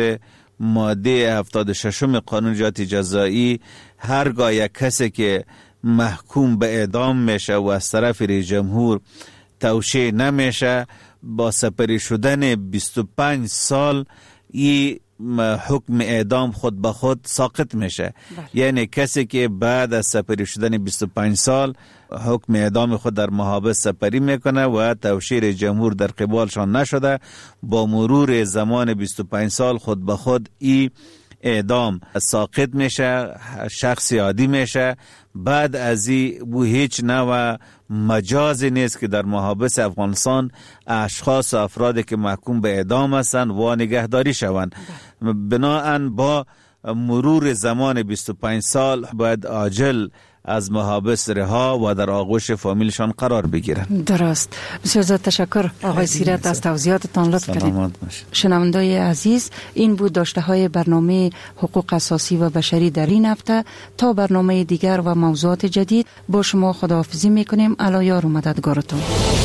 ماده هفتاد و ششم قانون جنایت جزایی، هرگاه یک کسی که محکوم به اعدام میشه و از طرف رئیس جمهور توشیح نمیشه، با سپری شدن بیست و پنج سال این حکم اعدام خود به خود ساقط میشه. یعنی کسی که بعد از سپری شدن بیست و پنج سال حکم اعدام خود در محابس سپری میکنه و توشیح جمهور در قبالشان نشده، با مرور زمان بیست و پنج سال خود به خود این اعدام ساقط میشه، شخص عادی میشه. بعد از این و هیچ نوع مجازی نیست که در محابس افغانستان اشخاص و افرادی که محکوم به اعدام هستند و نگهداری شوند. بناهن با مرور زمان بیست و پنج سال باید عاجل از محابس رها و در آغوش فامیلشان قرار بگیرند. درست. بسیار زیاد تشکر آقای سیرت از توضیحاتتان. لطف کردید. شنوندای عزیز، این بود داشته های برنامه حقوق اساسی و بشری در این هفته. تا برنامه دیگر و موضوعات جدید با شما خداحافظی میکنیم. الا یار و مددگارتون.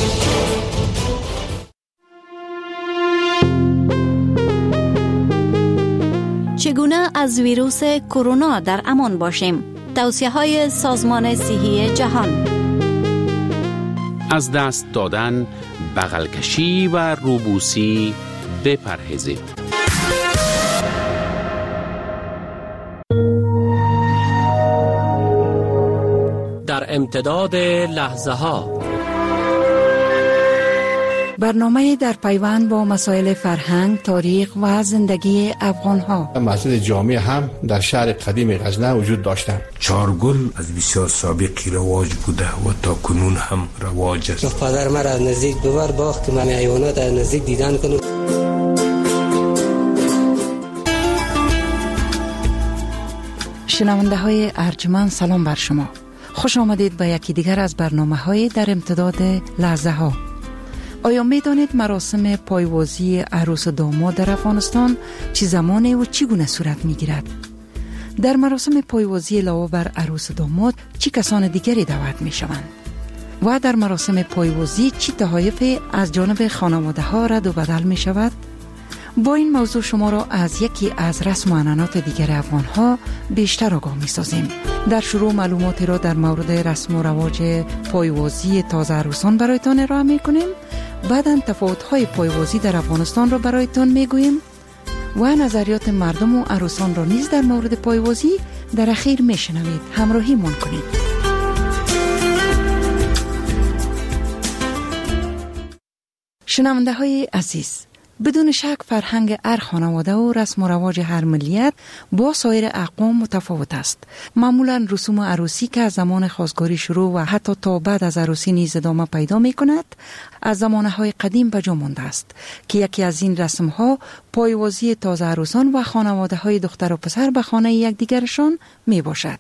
چگونه از ویروس کرونا در امان باشیم؟ توصیه های سازمان صحی جهان. از دست دادن، بغل کشی و روبوسی بپرهیزید. در امتداد لحظه ها، برنامه در پیوند با مسائل فرهنگ، تاریخ و زندگی افغان ها. مسجد جامع هم در شهر قدیم غزنه وجود داشتند. چارگل از بسیار سابقی رواج بوده و تا کنون هم رواج است. پدر مرا از نزدیک ببر باخت که من حیوانات از نزدیک دیدن کنم. شنونده های ارجمند، سلام بر شما. خوش آمدید به یکی دیگر از برنامه های در امتداد لحظه ها. آیا می دانید مراسم پایوازی عروس و داماد در افغانستان چه زمانی و چگونه صورت می گیرد؟ در مراسم پایوازی علاوه بر عروس و داماد چه کسان دیگری دعوت می شوند؟ و در مراسم پایوازی چه تحایف از جانب خانواده ها رد و بدل می شود؟ با این موضوع شما را از یکی از رسم و عنعنات دیگر افغان ها بیشتر آگاه می سازیم. در شروع معلوماتی را در مورد رسم و رواج پایوازی تازه عروسان برایتان ارائه می کنیم. بعداً تفاوت‌های پایوازی در افغانستان را برایتان میگوییم و نظریات مردم و عروسان را نیز در مورد پایوازی در اخیر میشنوید. همراهی من کنید. شنونده های عزیز، بدون شک فرهنگ هر خانواده و رسم و رواج هر ملیت با سایر اقوام متفاوت است. معمولا رسوم عروسی که از زمان خواستگاری شروع و حتی تا بعد از عروسی نیز ادامه پیدا می کند از زمانهای قدیم به جا مانده است که یکی از این رسم ها پایوازی تازه عروسان و خانواده های دختر و پسر به خانه یکدیگرشان می باشد.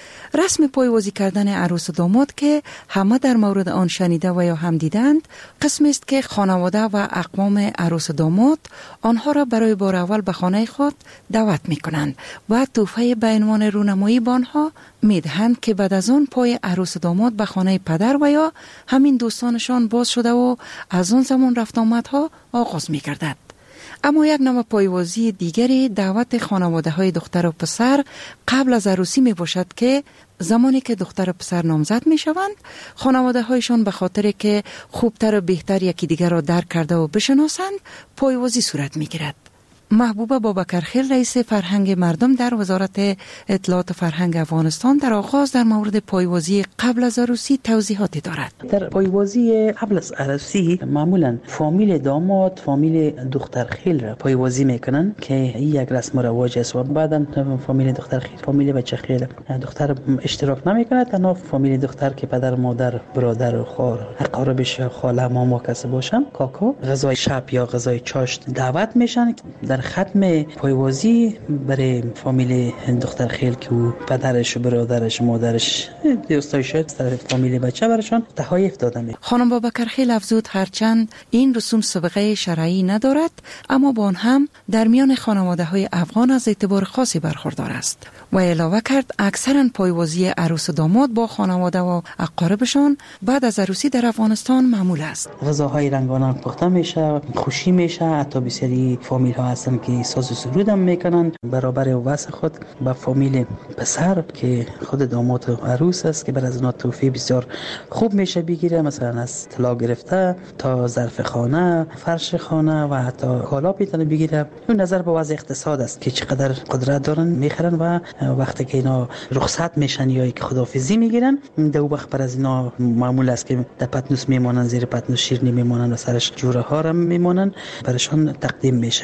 رسم پایوازی کردن عروس و داماد که همه در مورد آن شنیده و یا هم دیدند، قسمی است که خانواده و اقوام عروس و داماد آنها را برای بار اول به خانه خود دعوت می کنند و تحفه به عنوان رونمایی به آنها می دهند که بعد از آن پای عروس و داماد به خانه پدر و یا همین دوستانشان باز شده و از آن زمان رفت آمدها آغاز می گردد. اما یک نوع پایوازی دیگری دعوت خانواده های دختر و پسر قبل از عروسی می باشد که زمانی که دختر و پسر نامزد می شوند، خانواده هایشان به خاطر که خوبتر و بهتر یکی دیگر را درک کرده و بشناسند پایوازی صورت می گیرد. محبوبه بابکرخیل رئیس فرهنگ مردم در وزارت اطلاعات و فرهنگ افغانستان در آغاز در مورد پایوازی قبل از عروسی توضیحاتی دارد. در پایوازی قبل از عروسی معمولا فامیل داماد فامیل دخترخیل را پایوازی میکنن که این یک رسم و رواج است و بعدا فامیل دخترخیل فامیل بچه خیل دختر اشتراک نمیکنه، تنها فامیل دختر که پدر مادر برادر و خواهر اقاربش خاله ماما کسی باشن کاکا غذای شب یا غذای چاشت دعوت میشن. در ختم پایوازی برای فامیل دختر خیل که او پدرش و برادرش مادرش دوستایش در فامیل بچه برشان تحایف داده می. خانم بابکرخیل افزود هرچند این رسوم سابقه شرعی ندارد اما با آن هم در میان خانواده های افغان از اعتبار خاصی برخوردار است و علاوه کرد اکثرا پایوازی عروس و داماد با خانواده و اقاربشان بعد از عروسی در افغانستان معمول است. غذاهای رنگارنگ پخته میشه، خوشی میشه، حتی بسیاری فامیل ها هستن که ساز و سرود هم میکنن برابر واسه خود با فامیل پسر که خود داماد و عروس است که بر از اونها تحفه بسیار خوب میشه بگیره، مثلا از طلا گرفته تا ظرف خانه، فرش خانه و حتی کالا میتونه بگیره. اون نظر به وضع اقتصاد است که چقدر قدرت دارن میخرن و وقتی که اینا رخصت میشن یا که خداحافظی میگیرن دو وقت بر از اینا معمول است که در پتنوس میمونن، زیر پتنوس شیرینی میمونن و سرش جوره ها هم میمونن برشان تقدیم میشه. همه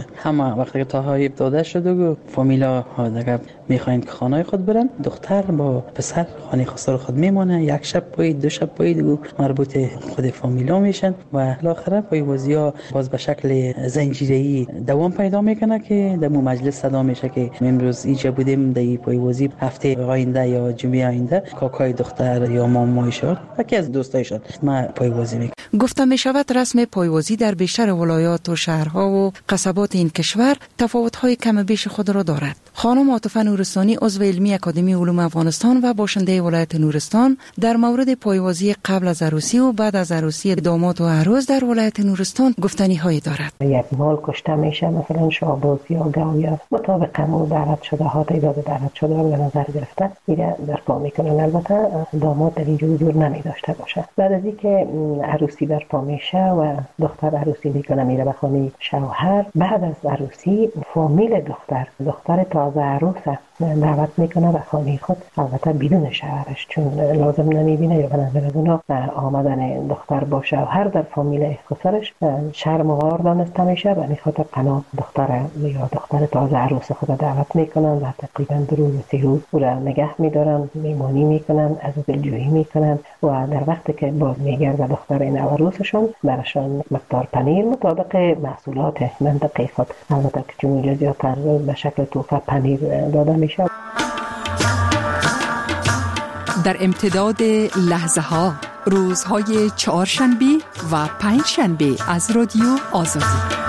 اما وقتی که تاهای داده شد و فامیلا دیگه میخواین که خانه خود برن، دختر با پسر خانه خسر خود میمونه، یک شب پایید دو شب پایید و مربوط خود فامیلا میشن و بالاخره پایوازی ها باز به شکل زنجیره‌ای دوام پیدا میکنه که در مجلس صدا میشه که امروز اینجا بودیم در پایوازی، هفته آینده یا جمعه آینده کاکای دختر یا مامایشان یکی از دوستایشان ما پایوازی میکنه. گفته می شود رسم پایوازی در بیشتر ولایات و شهرها و قصبات این کشور تفاوت‌های کم بیش خود را دارد. خانم عاطفه نورستانی عضو علمی اکادمی علوم افغانستان و باشنده ولایت نورستان در مورد پایوازی قبل از عروسی و بعد از عروسی داماد و عروس در ولایت نورستان گفتنی هایی دارد. یک مال کشته میشه، مثلا شاباز یا گاو یا مطابق قانون دعوت شده ها تعداد دعوت شده را به نظر گرفته میره برپا میکنن. البته داماد در اینجا حضور نمی داشته باشه. بعد از اینکه عروسی برپا میشه و دختر عروسی میکنه میره به خانه شوهر، بعد از عروسی فامیل دختر دختر تازه عروسه دعوت میکنه به خانه خود، البته بدون شوهرش چون لازم نمیبینه یا به نظر از اونا آمدن دختر با شوهر در فامیل خسرش شرم و عار دانسته میشه و میخواد قنا دختر یا دختر تازه عروس خود دعوت میکنن و تقریبا دو روز سه روز او را نگه میدارن، میمانی میکنن، از دلجویی میکنن و در وقتی که باز میگرده دختر این عروسشون براشون مقدار پنیر مطابق محصولات منطقه خود، البته که چون اینجا زیادتر به شکل توفه پنیر داده میشه. در امتداد لحظه ها روزهای چهارشنبه و پنج شنبه از رادیو آزادی.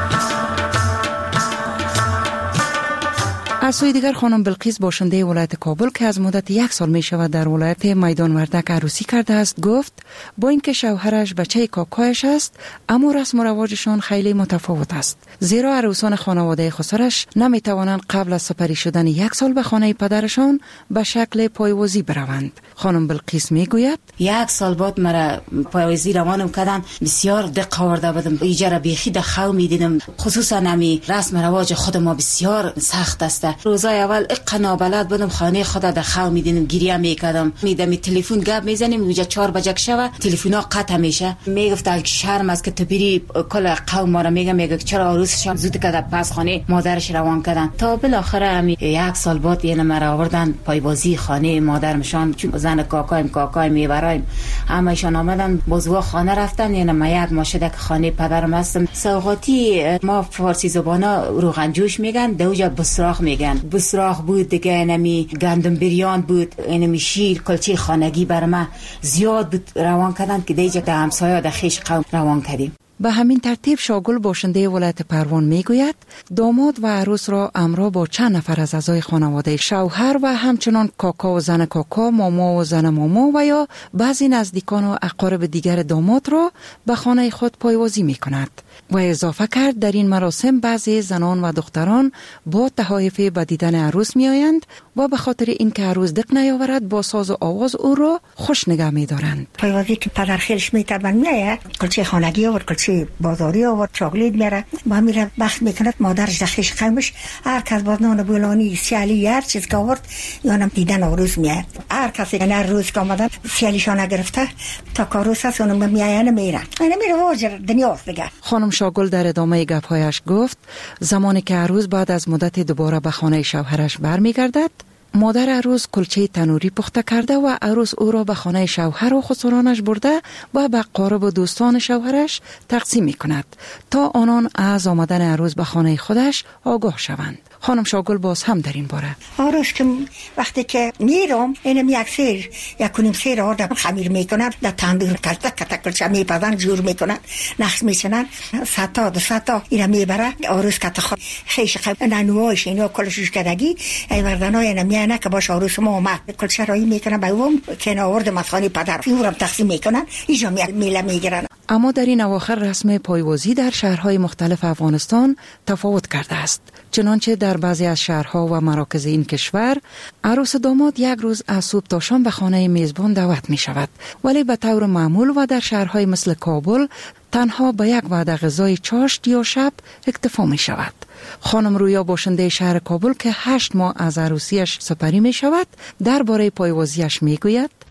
از سوی دیگر خانم بلقیس باشنده ولایت کابل که از مدت یک سال می شود در ولایت میدان وردک عروسی کرده است گفت با اینکه شوهرش بچه کاکایش است اما رسم و رواجشان خیلی متفاوت است، زیرا عروسان خانواده خسرش نمی توانند قبل از سپری شدن یک سال به خانه پدرشان به شکل پایوازی بروند. خانم بلقیس می گوید یک سال بعد مرا پایوازی روانم کردن، بسیار دق آورده بودم، ایجا بیخی د خو می دیدم، خصوصا نمی رسم و رواج خود ما بسیار سخت است. روزای اول اقنا بلد بودم، خانه خود در خو میدینم، گریه میکردم، میدم تلفن گپ میزنیم اونجا چهار بجه شوه تلفنا قطع میشه، میگفت شرم است که تو بری کل قوم ما را میگه میگه چرا عروسشان زود کده پس خانه مادرش روان کردن. تا بالاخره هم یک سال بعد یعنی مرا آوردن پایوازی خانه مادرمشان، چون زن کاکایم کاکایم میبرایم همشان آمدن بازوا خانه رفتن، یعنی ما یاد ما شده که خانه پدرم هستم. سوغاتی ما فارسی زبانا روغن جوش میگن، دوجا بسراخ میگن، بسراخ بود دیگه، نمی گندم بریان بود، نمی شیر کلچه خانگی بر ما زیاد بود روان کردن که دیگه در همسایه در خیش قوم روان کردیم. به همین ترتیب شاگل باشنده ولایت پروان میگوید داماد و عروس را امرا با چند نفر از اعضای خانواده شوهر و همچنان کاکا و زن کاکا، ماما و زن ماما و یا بعضی نزدیکان و اقارب دیگر داماد را به خانه خود پایوازی میکند و اضافه کرد در این مراسم بعضی زنان و دختران با تحایف به دیدن عروس می آیند و به خاطر اینکه عروس دق نیاورد با ساز و آواز او را خوش نگه می دارند. پایوازی که پدر خیلش می کرد می آید، کلچه خانگی آورد، کلچه بازاری آورد، چاکلیت میاره با میره بخت میکند، مادرش دخیش قومش هر کس باز نان بولانی سیالی هر چیز که آورد یانم دیدن عروس میاد. هر کسی که هر روز که آمدن سیالیشان گرفته تا کاروس هست اونم میآیند میره. اینا میره واجر دنیاست دیگه. خانم شاگل در ادامه گپ‌هایش گفت زمانی که عروس بعد از مدت دوباره به خانه شوهرش برمیگردد، مادر عروس کلچه تنوری پخته کرده و عروس او را به خانه شوهر و خسرانش برده و به قارب و دوستان شوهرش تقسیم می کند تا آنان از آمدن عروس به خانه خودش آگاه شوند. خانم شاگل باز هم در این باره عروس که وقتی که میرم اینم یک سیر یک کنیم سیر آردم خمیر میکنن، در تندور کلتک کتک کلچه میپزن جور میکنن، نخس میچنن، ستا دو ستا اینا میبره عروس کت خود خیش خب ننوایش اینا کلشش کدگی ای وردن های اینا میانه که باش عروس ما اومد کلچه رایی میکنن به اون که آورد مسخانی پدر فیورم تقسیم میکنن ایجا میله میگیرن. اما در این اواخر رسم پایوازی در شهرهای مختلف افغانستان تفاوت کرده است، چنانچه در بعضی از شهرها و مراکز این کشور عروس داماد یک روز از صبح تا شام به خانه میزبان دعوت می شود، ولی به طور معمول و در شهرهای مثل کابل تنها به یک وعده غذای چاشت یا شب اکتفا می شود. خانم رویا باشنده شهر کابل که هشت ماه از عروسیش سپری می شود درباره پایوازیش می گوید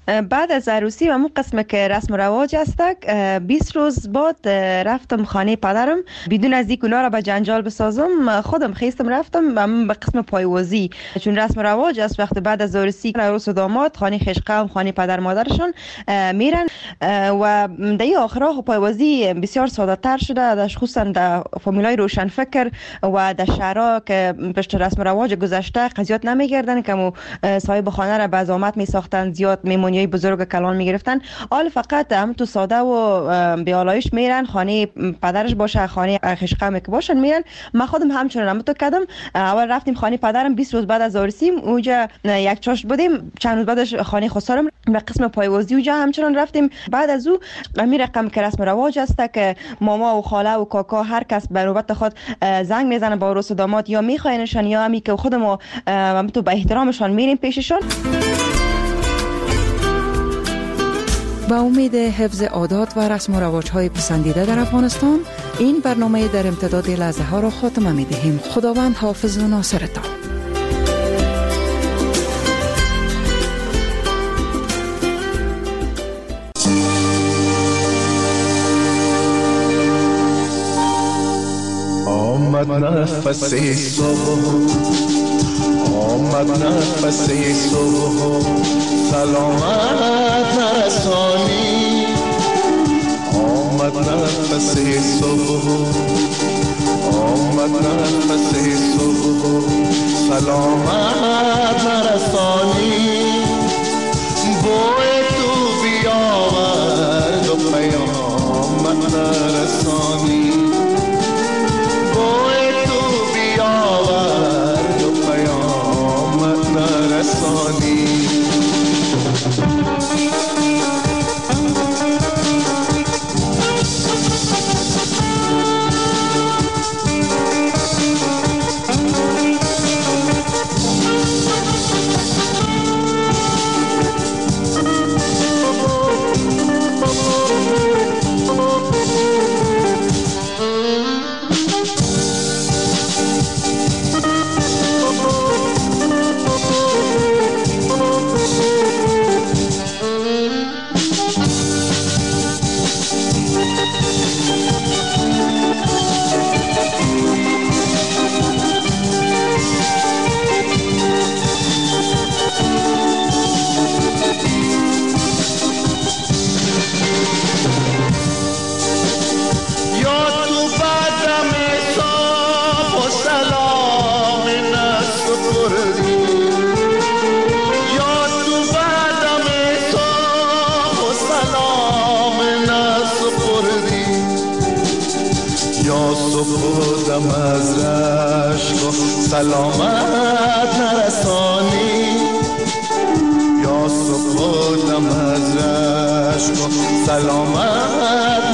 بعد از عروسی و همون قسم که رسم و رواج است، بیست روز بعد رفتم خانه پدرم بدون از اینکه اونا را به جنجال بسازم. خودم خیستم رفتم به قسم پایوازی، چون رسم و رواج است وقت بعد از عروسی عروس و داماد خانه خویش قوم خانه پدر مادرشون میرن و در آخرها پایوازی بسیار ساده تر شده، خصوصا در فامیلای روشن فکر و در شهرها که پشت رسم و رواج گذشته قضیات نمیگردن که صاحب خانه را به زحمت می ساختن، زیاد میمونیای بزرگ کلان میگرفتن. حال فقط هم تو ساده و به آلایش میرن، خانه پدرش باشه خانه خویش قوم که باشن میرن. من خودم همچنان هم تو کردم. اول رفتیم خانه پدرم بیست روز بعد از عروسی، اونجا یک چاشت بودیم. چند روز بعدش خانه خسارم به قسم پایوازی اونجا همچنان رفتیم. بعد از او می رقم که رسم رواج است که ماما و خاله و کاکا هر کس به نوبت خود زنگ میزنه با عروس و داماد، یا میخواینشان یا همی که خودمو تو به احترامشان میریم پیششان. با امید حفظ عادات و رسم و رواج‌های پسندیده در افغانستان، این برنامه در امتداد لحظه ها را خاتمه می‌دهیم. خداوند حافظ و ناصرتان. آمد نفس صبح، آمد نفس صبح، سلامت نرسانی. آمد نفس صبح، آمد نفس صبح، سلامت نرسانی. بوی تو بیاورد و پیامت نرسانی. بوی تو بیاورد و پیامت نرسانی. خودم از رشق سلامت نرسانی. یا خودم از رشق سلامت